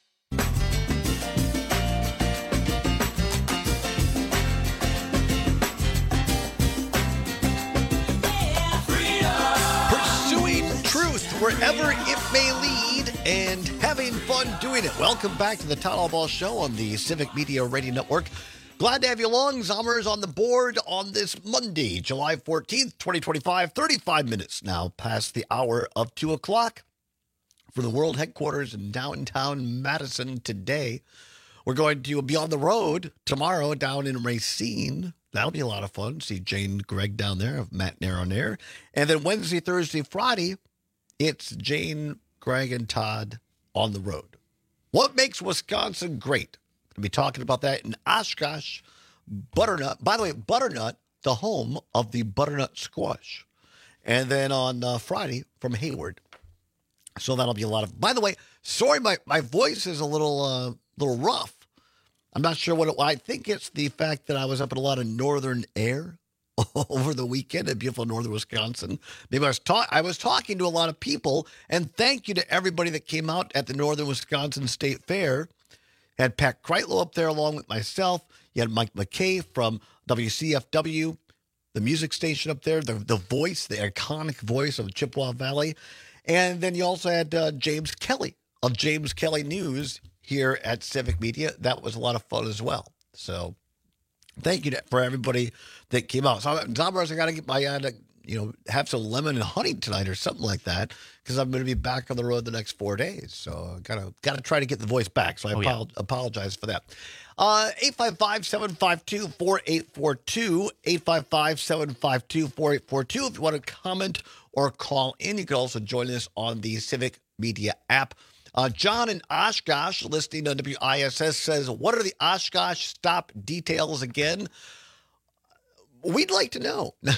S18: Pursuing truth wherever it may lead and having fun doing it. Welcome back to the Todd Allball Show on the Civic Media Radio Network. Glad to have you along. Zommers on the board on this Monday, July 14th, 2025. 35 minutes now past the hour of 2 o'clock for the world headquarters in downtown Madison today. We're going to be on the road tomorrow down in Racine. That'll be a lot of fun. See Jane Greg down there of Matt Nair on Air. And then Wednesday, Thursday, Friday, it's Jane, Greg, and Todd on the road. What makes Wisconsin great? We'll be talking about that in Oshkosh. Butternut. By the way, Butternut, the home of the butternut squash. And then on Friday from Hayward. So that'll be a lot of... By the way, sorry, my voice is a little rough. I'm not sure what I think it's the fact that I was up in a lot of northern air over the weekend in beautiful northern Wisconsin. Maybe I was talking to a lot of people, and thank you to everybody that came out at the Northern Wisconsin State Fair. Had Pat Kreitlow up there along with myself. You had Mike McKay from WCFW, the music station up there, the voice, the iconic voice of Chippewa Valley. And then you also had James Kelly of James Kelly News here at Civic Media. That was a lot of fun as well. So thank you for everybody that came out. So, Zombers, I got to get my, have some lemon and honey tonight or something like that because I'm going to be back on the road the next 4 days. So, got to try to get the voice back. So, I apologize for that. 855-752-4842, 855-752-4842. If you want to comment or call in, you can also join us on the Civic Media app. John in Oshkosh, listening on WISS, says, what are the Oshkosh stop details again? We'd like to know. No,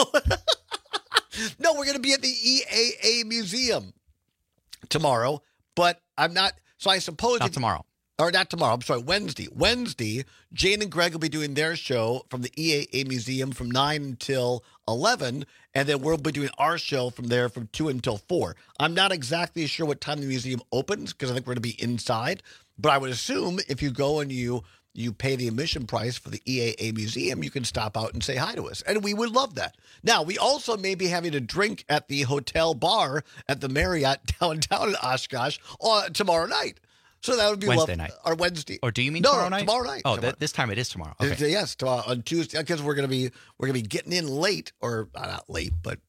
S18: we're going to be at the EAA Museum tomorrow, but I'm not. So I suppose.
S19: Not tomorrow.
S18: Or not tomorrow. I'm sorry, Wednesday. Wednesday, Jane and Greg will be doing their show from the EAA Museum from 9 until 11, and then we'll be doing our show from there from 2 until 4. I'm not exactly sure what time the museum opens because I think we're going to be inside, but I would assume if you go and you pay the admission price for the EAA Museum, you can stop out and say hi to us, and we would love that. Now, we also may be having a drink at the hotel bar at the Marriott downtown in Oshkosh tomorrow night. So that would be
S19: Wednesday night.
S18: Or Wednesday.
S19: Or do you mean tomorrow night?
S18: Tomorrow night.
S19: Oh, this time it is tomorrow. Okay.
S18: Yes, on Tuesday, because we're gonna be getting in late, or not late, but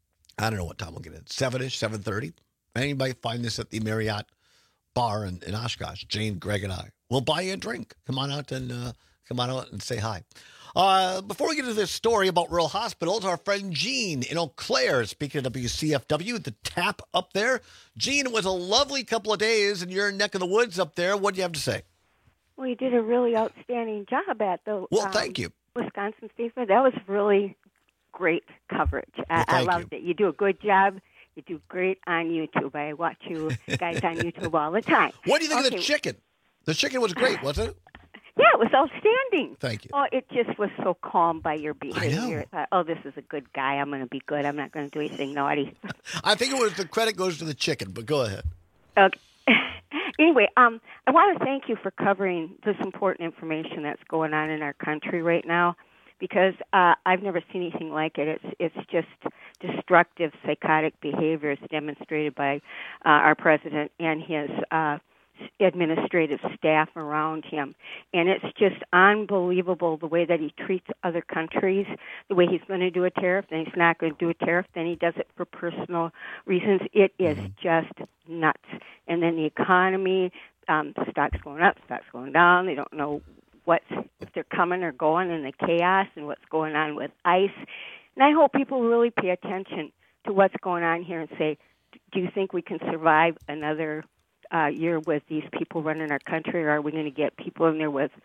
S18: I don't know what time we'll get in. 7-ish, 7:30. Anybody find this at the Marriott bar in Oshkosh? Jane, Greg, and I. We'll buy you a drink. Come on out and say hi. Before we get into this story about rural hospitals, our friend Gene in Eau Claire, speaking of WCFW, the tap up there. Gene, it was a lovely couple of days in your neck of the woods up there. What do you have to say?
S8: Well, you did a really outstanding job at the
S18: thank you.
S8: Wisconsin State Fair. That was really great coverage. I loved it. You do a good job. You do great on YouTube. I watch you guys on YouTube all the time.
S18: What do you think of the chicken? The chicken was great, wasn't it?
S8: Yeah, it was outstanding.
S18: Thank you.
S8: Oh, it just was so calm by your behavior.
S18: I know.
S8: Oh, this is a good guy. I'm going to be good. I'm not going to do anything naughty.
S18: I think it was the credit goes to the chicken, but go ahead.
S8: Okay. Anyway, I want to thank you for covering this important information that's going on in our country right now, because I've never seen anything like it. It's just destructive, psychotic behaviors demonstrated by our president and his administrative staff around him. And it's just unbelievable the way that he treats other countries, the way he's going to do a tariff, then he's not going to do a tariff, then he does it for personal reasons. It is just nuts. And then the economy, stocks going up, stocks going down. They don't know if they're coming or going and the chaos and what's going on with ICE. And I hope people really pay attention to what's going on here and say, do you think we can survive another year with these people running our country, or are we going to get people in there with,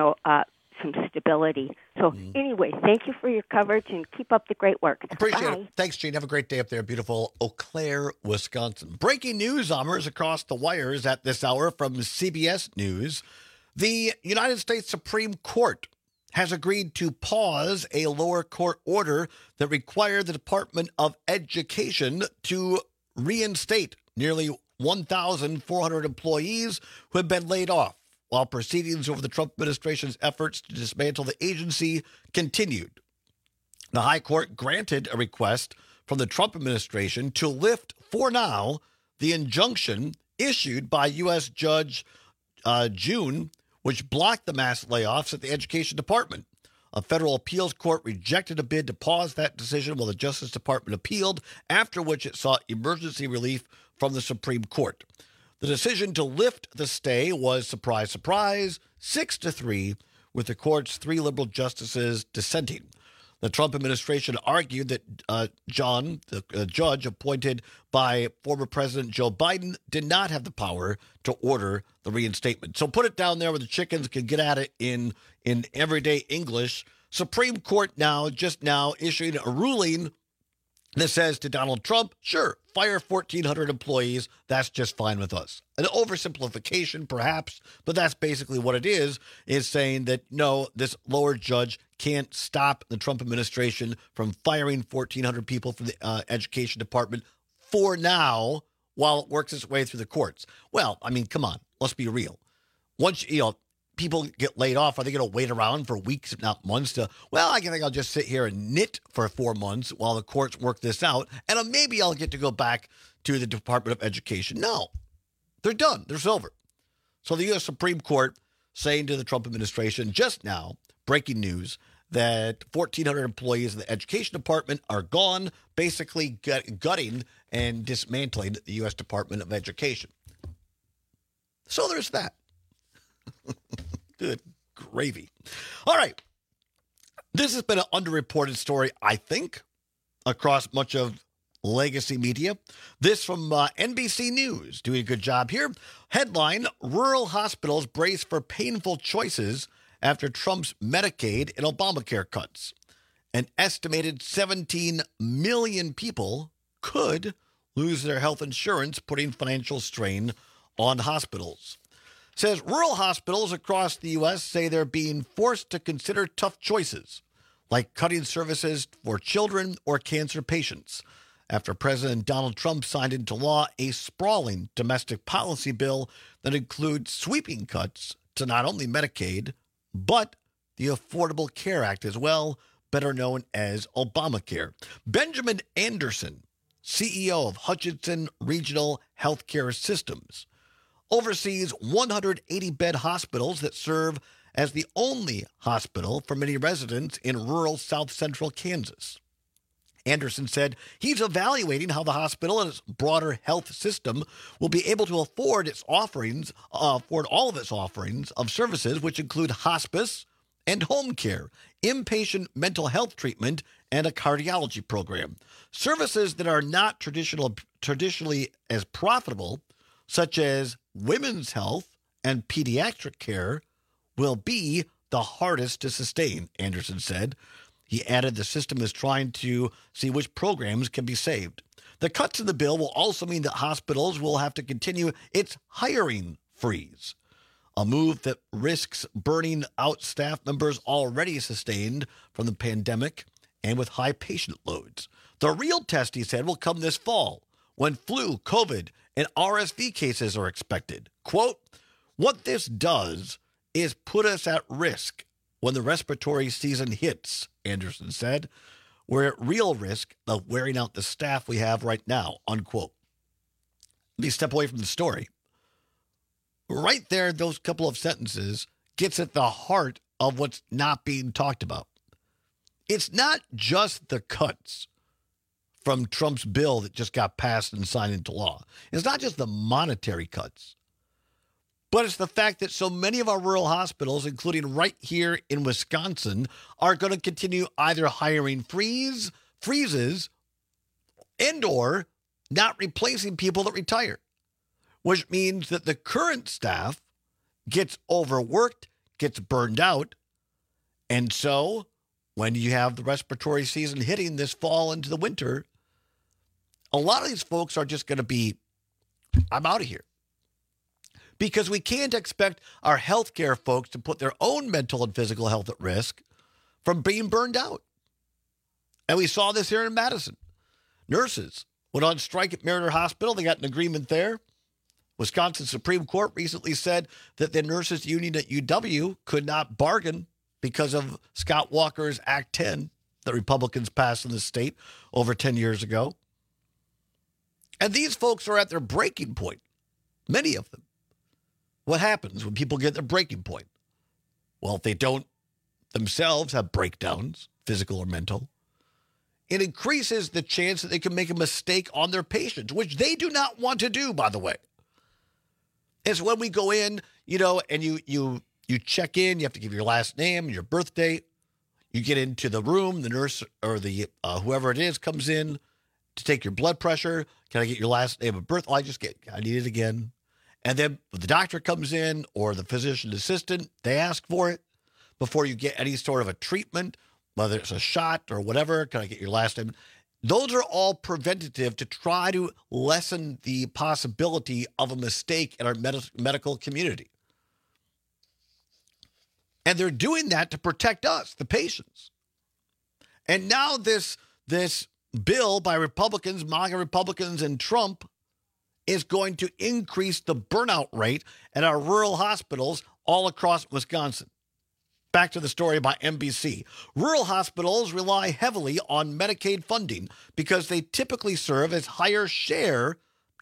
S8: some stability? So anyway, thank you for your coverage and keep up the great work.
S18: Appreciate
S8: Bye.
S18: it. Thanks, Gene. Have a great day up there, beautiful Eau Claire, Wisconsin. Breaking news, Zommers, across the wires at this hour from CBS News. The United States Supreme Court has agreed to pause a lower court order that required the Department of Education to reinstate nearly 1,400 employees who had been laid off, while proceedings over the Trump administration's efforts to dismantle the agency continued. The High Court granted a request from the Trump administration to lift, for now, the injunction issued by U.S. Judge June, which blocked the mass layoffs at the Education Department. A federal appeals court rejected a bid to pause that decision while the Justice Department appealed, after which it sought emergency relief from the Supreme Court. The decision to lift the stay was, surprise, surprise, 6-3, with the court's 3 liberal justices dissenting. The Trump administration argued that John, the judge appointed by former President Joe Biden, did not have the power to order the reinstatement. So put it down there where the chickens can get at it in everyday English. Supreme Court just now issuing a ruling that says to Donald Trump, sure, fire 1,400 employees. That's just fine with us. An oversimplification, perhaps, but that's basically what it is saying that, no, this lower judge can't stop the Trump administration from firing 1,400 people from the Education Department for now while it works its way through the courts. Well, I mean, come on, let's be real. Once, people get laid off, are they going to wait around for weeks, if not months, I think I'll just sit here and knit for 4 months while the courts work this out, and maybe I'll get to go back to the Department of Education. No, they're done. They're over. So the U.S. Supreme Court saying to the Trump administration just now, breaking news, that 1,400 employees in the Education Department are gone, basically gutting and dismantling the U.S. Department of Education. So there's that. Good gravy. All right. This has been an underreported story, I think, across much of legacy media. This from NBC News, doing a good job here. Headline, rural hospitals brace for painful choices after Trump's Medicaid and Obamacare cuts. An estimated 17 million people could lose their health insurance, putting financial strain on hospitals. Says rural hospitals across the U.S. say they're being forced to consider tough choices, like cutting services for children or cancer patients, after President Donald Trump signed into law a sprawling domestic policy bill that includes sweeping cuts to not only Medicaid, but the Affordable Care Act as well, better known as Obamacare. Benjamin Anderson, CEO of Hutchinson Regional Healthcare Systems, oversees 180-bed hospitals that serve as the only hospital for many residents in rural south-central Kansas. Anderson said he's evaluating how the hospital and its broader health system will be able to afford all of its offerings of services, which include hospice and home care, inpatient mental health treatment, and a cardiology program. Services that are not traditionally as profitable, such as women's health and pediatric care, will be the hardest to sustain, Anderson said. He added the system is trying to see which programs can be saved. The cuts in the bill will also mean that hospitals will have to continue its hiring freeze, a move that risks burning out staff members already sustained from the pandemic and with high patient loads. The real test, he said, will come this fall when flu, COVID, and RSV cases are expected. Quote, what this does is put us at risk when the respiratory season hits, Anderson said. We're at real risk of wearing out the staff we have right now, unquote. Let me step away from the story. Right there, those couple of sentences gets at the heart of what's not being talked about. It's not just the cuts from Trump's bill that just got passed and signed into law. It's not just the monetary cuts. but it's the fact that so many of our rural hospitals, including right here in Wisconsin, are going to continue either hiring freezes and or not replacing people that retire, which means that the current staff gets overworked, gets burned out. And so when you have the respiratory season hitting this fall into the winter, a lot of these folks are just going to be, I'm out of here. Because we can't expect our healthcare folks to put their own mental and physical health at risk from being burned out. And we saw this here in Madison. Nurses went on strike at Mariner Hospital. They got an agreement there. Wisconsin Supreme Court recently said that the nurses union at UW could not bargain because of Scott Walker's Act 10 that Republicans passed in the state over 10 years ago. And these folks are at their breaking point, many of them. What happens when people get their breaking point? Well, if they don't themselves have breakdowns, physical or mental, it increases the chance that they can make a mistake on their patients, which they do not want to do, by the way. It's when we go in, and you check in, you have to give your last name and your birth date. You get into the room, the nurse or the whoever it is comes in to take your blood pressure. Can I get your last name and birth? Oh, I need it again. And then the doctor comes in or the physician assistant, they ask for it before you get any sort of a treatment, whether it's a shot or whatever. Can I get your last name? Those are all preventative to try to lessen the possibility of a mistake in our medical community. And they're doing that to protect us, the patients. And now this bill by Republicans, MAGA Republicans, and Trump is going to increase the burnout rate at our rural hospitals all across Wisconsin. Back to the story by NBC. Rural hospitals rely heavily on Medicaid funding because they typically serve a higher share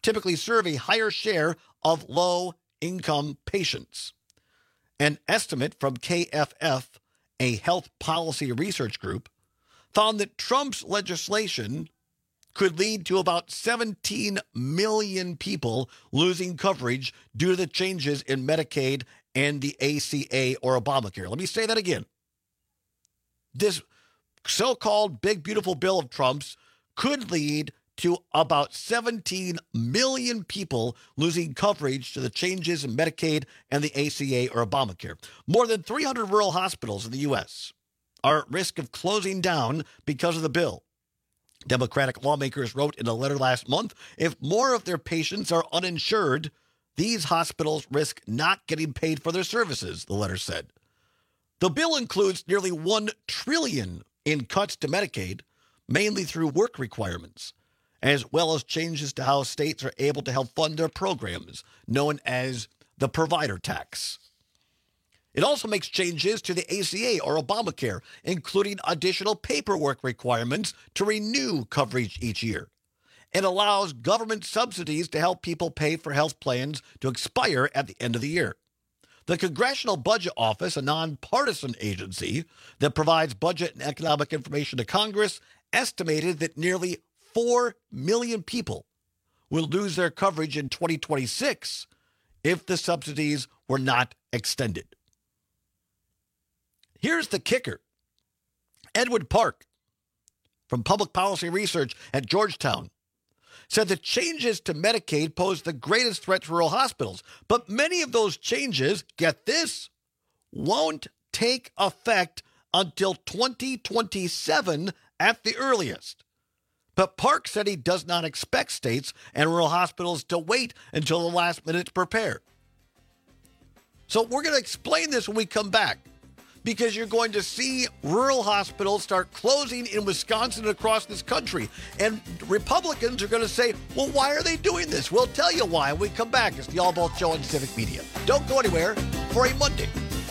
S18: of low-income patients. An estimate from KFF, a health policy research group, found that Trump's legislation could lead to about 17 million people losing coverage due to the changes in Medicaid and the ACA or Obamacare. Let me say that again. This so-called big, beautiful bill of Trump's could lead to about 17 million people losing coverage to the changes in Medicaid and the ACA or Obamacare. More than 300 rural hospitals in the U.S. are at risk of closing down because of the bill. Democratic lawmakers wrote in a letter last month, if more of their patients are uninsured, these hospitals risk not getting paid for their services, the letter said. The bill includes nearly $1 trillion in cuts to Medicaid, mainly through work requirements, as well as changes to how states are able to help fund their programs, known as the provider tax. It also makes changes to the ACA or Obamacare, including additional paperwork requirements to renew coverage each year. It allows government subsidies to help people pay for health plans to expire at the end of the year. The Congressional Budget Office, a nonpartisan agency that provides budget and economic information to Congress, estimated that nearly 4 million people will lose their coverage in 2026 if the subsidies were not extended. Here's the kicker. Edward Park from Public Policy Research at Georgetown said the changes to Medicaid pose the greatest threat to rural hospitals. But many of those changes, get this, won't take effect until 2027 at the earliest. But Park said he does not expect states and rural hospitals to wait until the last minute to prepare. So we're going to explain this when we come back, because you're going to see rural hospitals start closing in Wisconsin and across this country. And Republicans are going to say, well, why are they doing this? We'll tell you why when we come back. It's the All Both Show on Civic Media. Don't go anywhere for a Monday.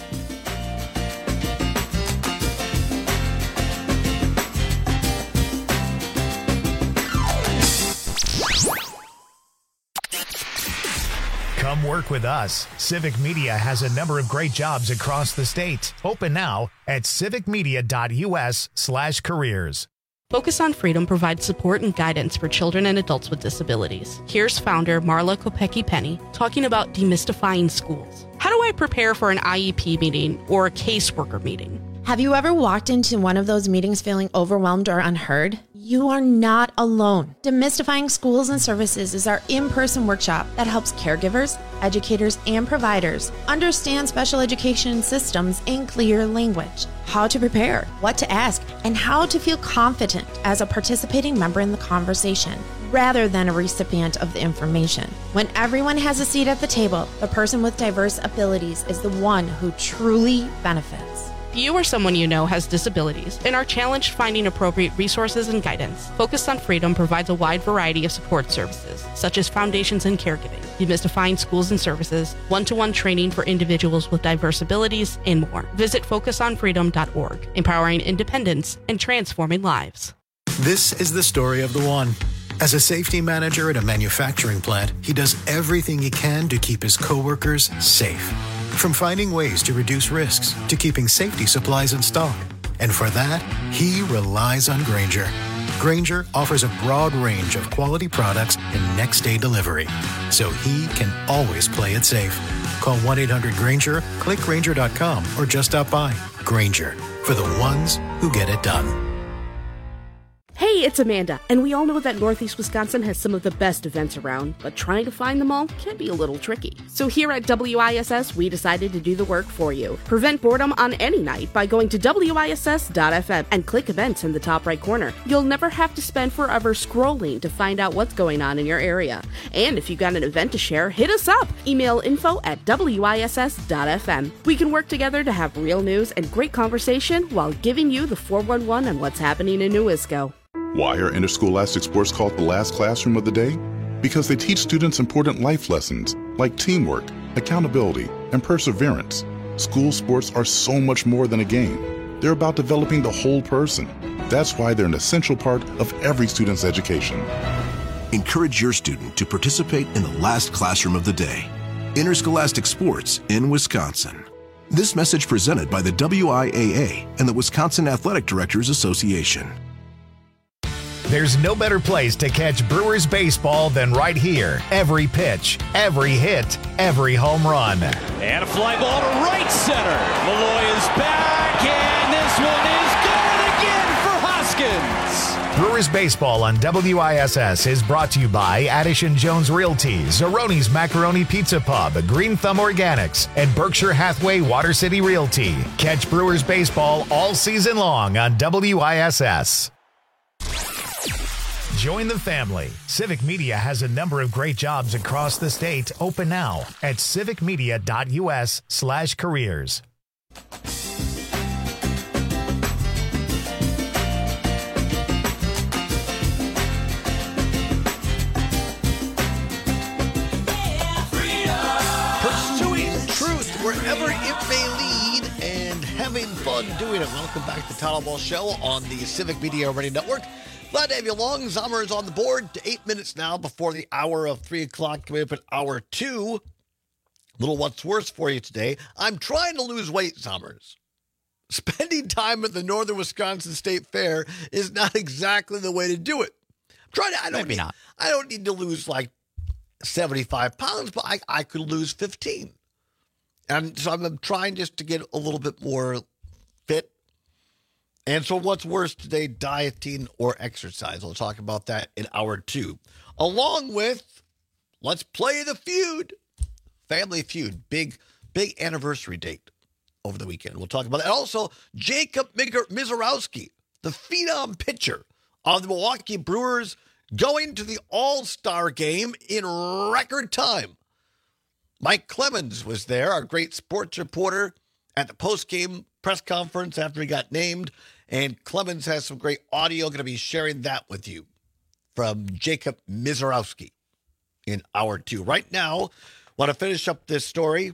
S1: Come work with us. Civic Media has a number of great jobs across the state. Open now at civicmedia.us/careers.
S11: Focus on Freedom provides support and guidance for children and adults with disabilities. Here's founder Marla Kopecki-Penny talking about demystifying schools. How do I prepare for an IEP meeting or a caseworker meeting?
S12: Have you ever walked into one of those meetings feeling overwhelmed or unheard? You are not alone. Demystifying Schools and Services is our in-person workshop that helps caregivers, educators, and providers understand special education systems in clear language, how to prepare, what to ask, and how to feel confident as a participating member in the conversation, rather than a recipient of the information. When everyone has a seat at the table, the person with diverse abilities is the one who truly benefits.
S11: If you or someone you know has disabilities and are challenged finding appropriate resources and guidance, Focus on Freedom provides a wide variety of support services, such as foundations and caregiving, demystifying schools and services, one-to-one training for individuals with diverse abilities, and more. Visit focusonfreedom.org, empowering independence and transforming lives.
S13: This is the story of the one. As a safety manager at a manufacturing plant, he does everything he can to keep his coworkers safe. From finding ways to reduce risks to keeping safety supplies in stock. And for that, he relies on Grainger. Grainger offers a broad range of quality products and next-day delivery, so he can always play it safe. Call 1-800-GRAINGER, click Grainger.com, or just stop by. Grainger, for the ones who get it done.
S14: Hey, it's Amanda, and we all know that Northeast Wisconsin has some of the best events around, but trying to find them all can be a little tricky. So here at WISS, we decided to do the work for you. Prevent boredom on any night by going to WISS.FM and click events in the top right corner. You'll never have to spend forever scrolling to find out what's going on in your area. And if you've got an event to share, hit us up. Email info@WISS.FM. We can work together to have real news and great conversation while giving you the 411 on what's happening in Newisco.
S16: Why are interscholastic sports called the last classroom of the day? Because they teach students important life lessons like teamwork, accountability, and perseverance. School sports are so much more than a game. They're about developing the whole person. That's why they're an essential part of every student's education.
S26: Encourage your student to participate in the last classroom of the day. Interscholastic sports in Wisconsin. This message presented by the WIAA and the Wisconsin Athletic Directors Association.
S1: There's no better place to catch Brewers baseball than right here. Every pitch, every hit, every home run.
S27: And a fly ball to right center. Malloy is back, and this one is good again for Hoskins.
S1: Brewers baseball on WISS is brought to you by Addison Jones Realty, Zeroni's Macaroni Pizza Pub, Green Thumb Organics, and Berkshire Hathaway Water City Realty. Catch Brewers baseball all season long on WISS. Join the family. Civic Media has a number of great jobs across the state open now at civicmedia.us/careers.
S18: Pursuing truth wherever it may lead and having fun doing it. Welcome back to the Town Ball Show on the Civic Media Radio Network. Glad to have you along. Zomer is on the board. 8 minutes now before the hour of 3 o'clock. Coming up at hour 2. Little what's worse for you today. I'm trying to lose weight, Zomers. Spending time at the Northern Wisconsin State Fair is not exactly the way to do it. I'm trying to. I don't need to lose like 75 pounds, but I could lose 15. And so I'm trying just to get a little bit more fit. And so what's worse today, dieting or exercise? We'll talk about that in hour 2. Along with, let's play the feud. Family Feud, big anniversary date over the weekend. We'll talk about that. And also, Jacob Misiorowski, the phenom pitcher of the Milwaukee Brewers, going to the All-Star game in record time. Mike Clemens was there, our great sports reporter, at the post-game press conference after he got named. And Clemens has some great audio. Going to be sharing that with you from Jacob Misiorowski in hour 2. Right now, want to finish up this story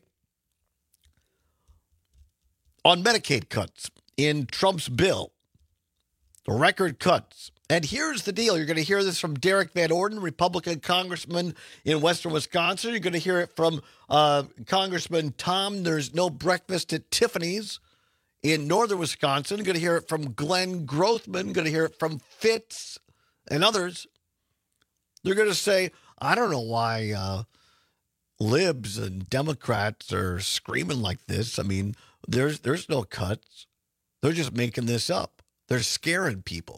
S18: on Medicaid cuts in Trump's bill. The record cuts. And here's the deal. You're going to hear this from Derek Van Orden, Republican congressman in Western Wisconsin. You're going to hear it from Congressman Tom There's No Breakfast at Tiffany's in northern Wisconsin. Going to hear it from Glenn Grothman. Going to hear it from Fitz and others. They're going to say, I don't know why libs and Democrats are screaming like this. I mean, there's no cuts. They're just making this up. They're scaring people.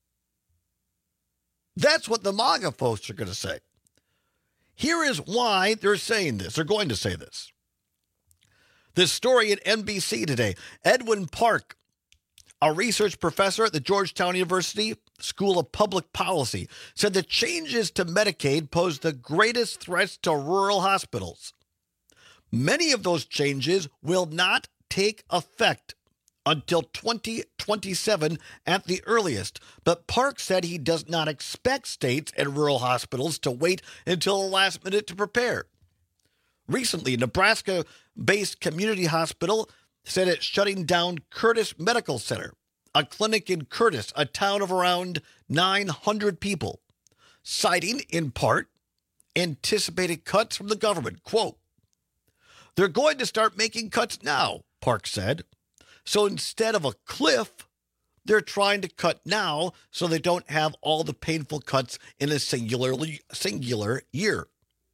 S18: That's what the MAGA folks are going to say. Here is why they're saying this. They're going to say this. This story at NBC today. Edwin Park, a research professor at the Georgetown University School of Public Policy, said the changes to Medicaid pose the greatest threats to rural hospitals. Many of those changes will not take effect until 2027 at the earliest. But Park said he does not expect states and rural hospitals to wait until the last minute to prepare. Recently, Nebraska-based community hospital said it's shutting down Curtis Medical Center, a clinic in Curtis, a town of around 900 people, citing, in part, anticipated cuts from the government. Quote, "They're going to start making cuts now," Park said. "So instead of a cliff, they're trying to cut now so they don't have all the painful cuts in a singular year."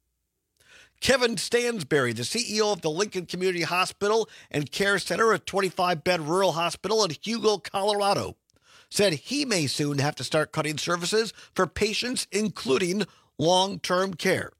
S18: Kevin Stansberry, the CEO of the Lincoln Community Hospital and Care Center, a 25-bed rural hospital in Hugo, Colorado, said he may soon have to start cutting services for patients, including long-term care.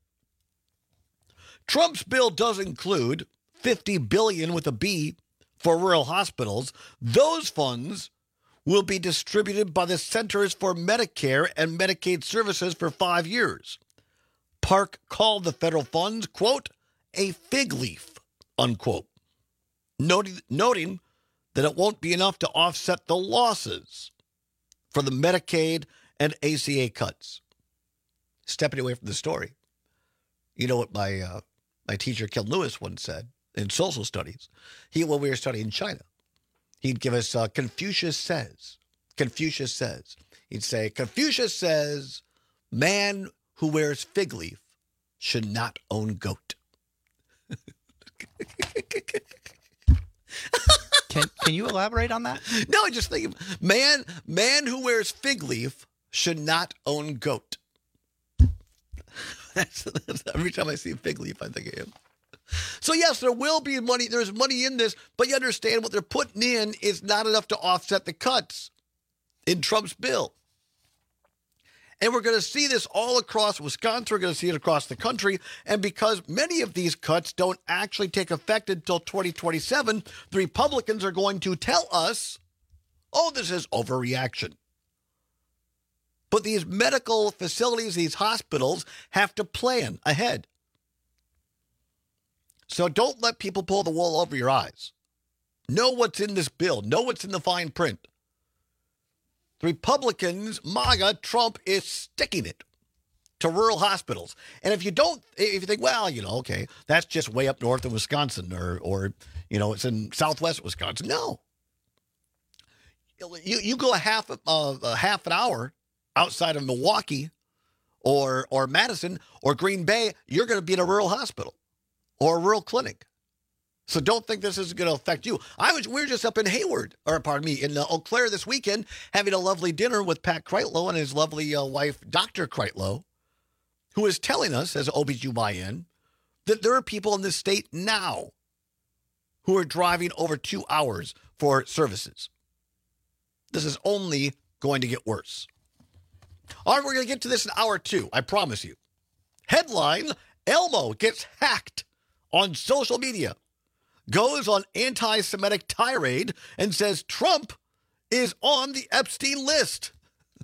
S18: Trump's bill does include $50 billion with a B for rural hospitals. Those funds will be distributed by the Centers for Medicare and Medicaid Services for 5 years. Park called the federal funds, quote, a fig leaf, unquote, noting that it won't be enough to offset the losses for the Medicaid and ACA cuts. Stepping away from the story, you know what my teacher, Ken Lewis, once said in social studies. When we were studying China, he'd give us Confucius says. Confucius says. He'd say, Confucius says, man who wears fig leaf should not own goat.
S19: Can you elaborate on that?
S18: No, I just think man who wears fig leaf should not own goat. That's every time I see a fig leaf, I think of him. So yes, there will be money. There's money in this, but you understand what they're putting in is not enough to offset the cuts in Trump's bill. And we're going to see this all across Wisconsin. We're going to see it across the country. And because many of these cuts don't actually take effect until 2027, the Republicans are going to tell us, oh, this is overreaction. But these medical facilities, these hospitals, have to plan ahead. So don't let people pull the wool over your eyes. Know what's in this bill. Know what's in the fine print. The Republicans, MAGA, Trump is sticking it to rural hospitals. And if you think, well, okay, that's just way up north in Wisconsin or it's in southwest Wisconsin. No. You go a half an hour outside of Milwaukee or Madison or Green Bay, you're going to be in a rural hospital or a rural clinic. So don't think this is going to affect you. We were just up in in Eau Claire this weekend, having a lovely dinner with Pat Kreitlow and his lovely wife, Dr. Kreitlow, who is telling us, as OBGYN, that there are people in this state now who are driving over 2 hours for services. This is only going to get worse. All right, we're going to get to this in hour 2, I promise you. Headline, Elmo gets hacked on social media. Goes on anti-Semitic tirade and says Trump is on the Epstein list.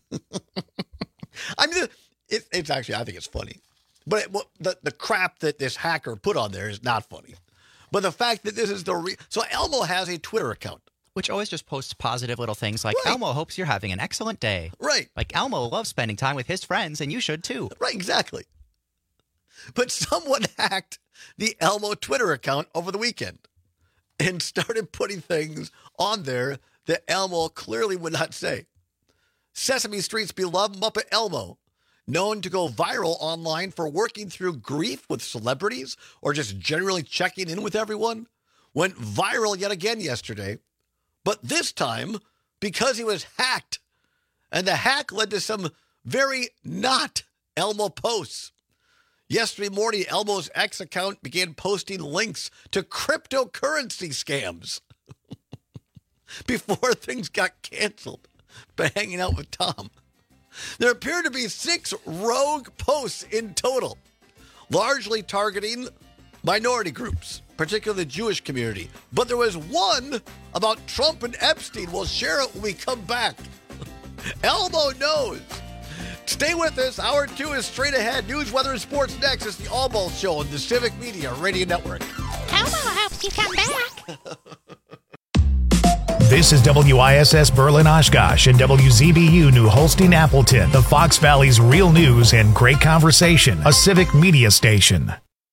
S18: I mean, it's actually, I think it's funny. But the crap that this hacker put on there is not funny. But the fact that this is so Elmo has a Twitter account.
S19: Which always just posts positive little things like, right. Elmo hopes you're having an excellent day.
S18: Right.
S19: Like, Elmo loves spending time with his friends, and you should too.
S18: Right, exactly. But someone hacked the Elmo Twitter account over the weekend and started putting things on there that Elmo clearly would not say. Sesame Street's beloved Muppet Elmo, known to go viral online for working through grief with celebrities or just generally checking in with everyone, went viral yet again yesterday but this time because he was hacked. And the hack led to some very not Elmo posts. Yesterday morning, Elmo's X account began posting links to cryptocurrency scams before things got canceled by hanging out with Tom. There appear to be 6 rogue posts in total, largely targeting minority groups, particularly the Jewish community. But there was one about Trump and Epstein. We'll share it when we come back. Elmo knows. Stay with us. Hour 2 is straight ahead. News, weather, and sports next. It's the Almo Show on the Civic Media Radio Network.
S3: Elmo helps you come back.
S1: This is WISS Berlin Oshkosh and WZBU New Holstein Appleton, the Fox Valley's real news and great conversation, a Civic Media station.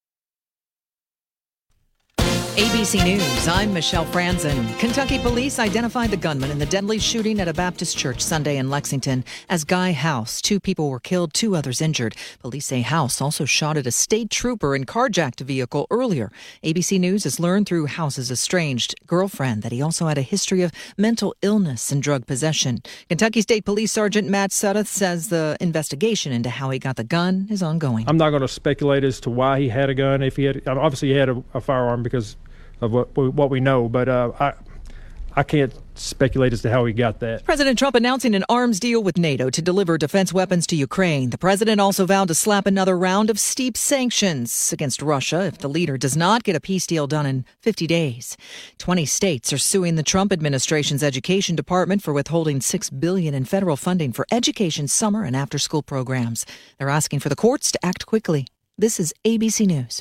S17: ABC News, I'm Michelle Franzen. Kentucky police identified the gunman in the deadly shooting at a Baptist church Sunday in Lexington as Guy House. 2 people were killed, 2 others injured. Police say House also shot at a state trooper and carjacked a vehicle earlier. ABC News has learned through House's estranged girlfriend that he also had a history of mental illness and drug possession. Kentucky State Police Sergeant Matt Sudduth says the investigation into how he got the gun is ongoing.
S20: I'm not going to speculate as to why he had a gun. If he had, obviously he had a firearm because of what we know, but I can't speculate as to how he got that.
S17: President Trump announcing an arms deal with NATO to deliver defense weapons to Ukraine. The president also vowed to slap another round of steep sanctions against Russia if the leader does not get a peace deal done in 50 days. 20 states are suing the Trump administration's education department for withholding $6 billion in federal funding for education summer and after-school programs. They're asking for the courts to act quickly. This is ABC News.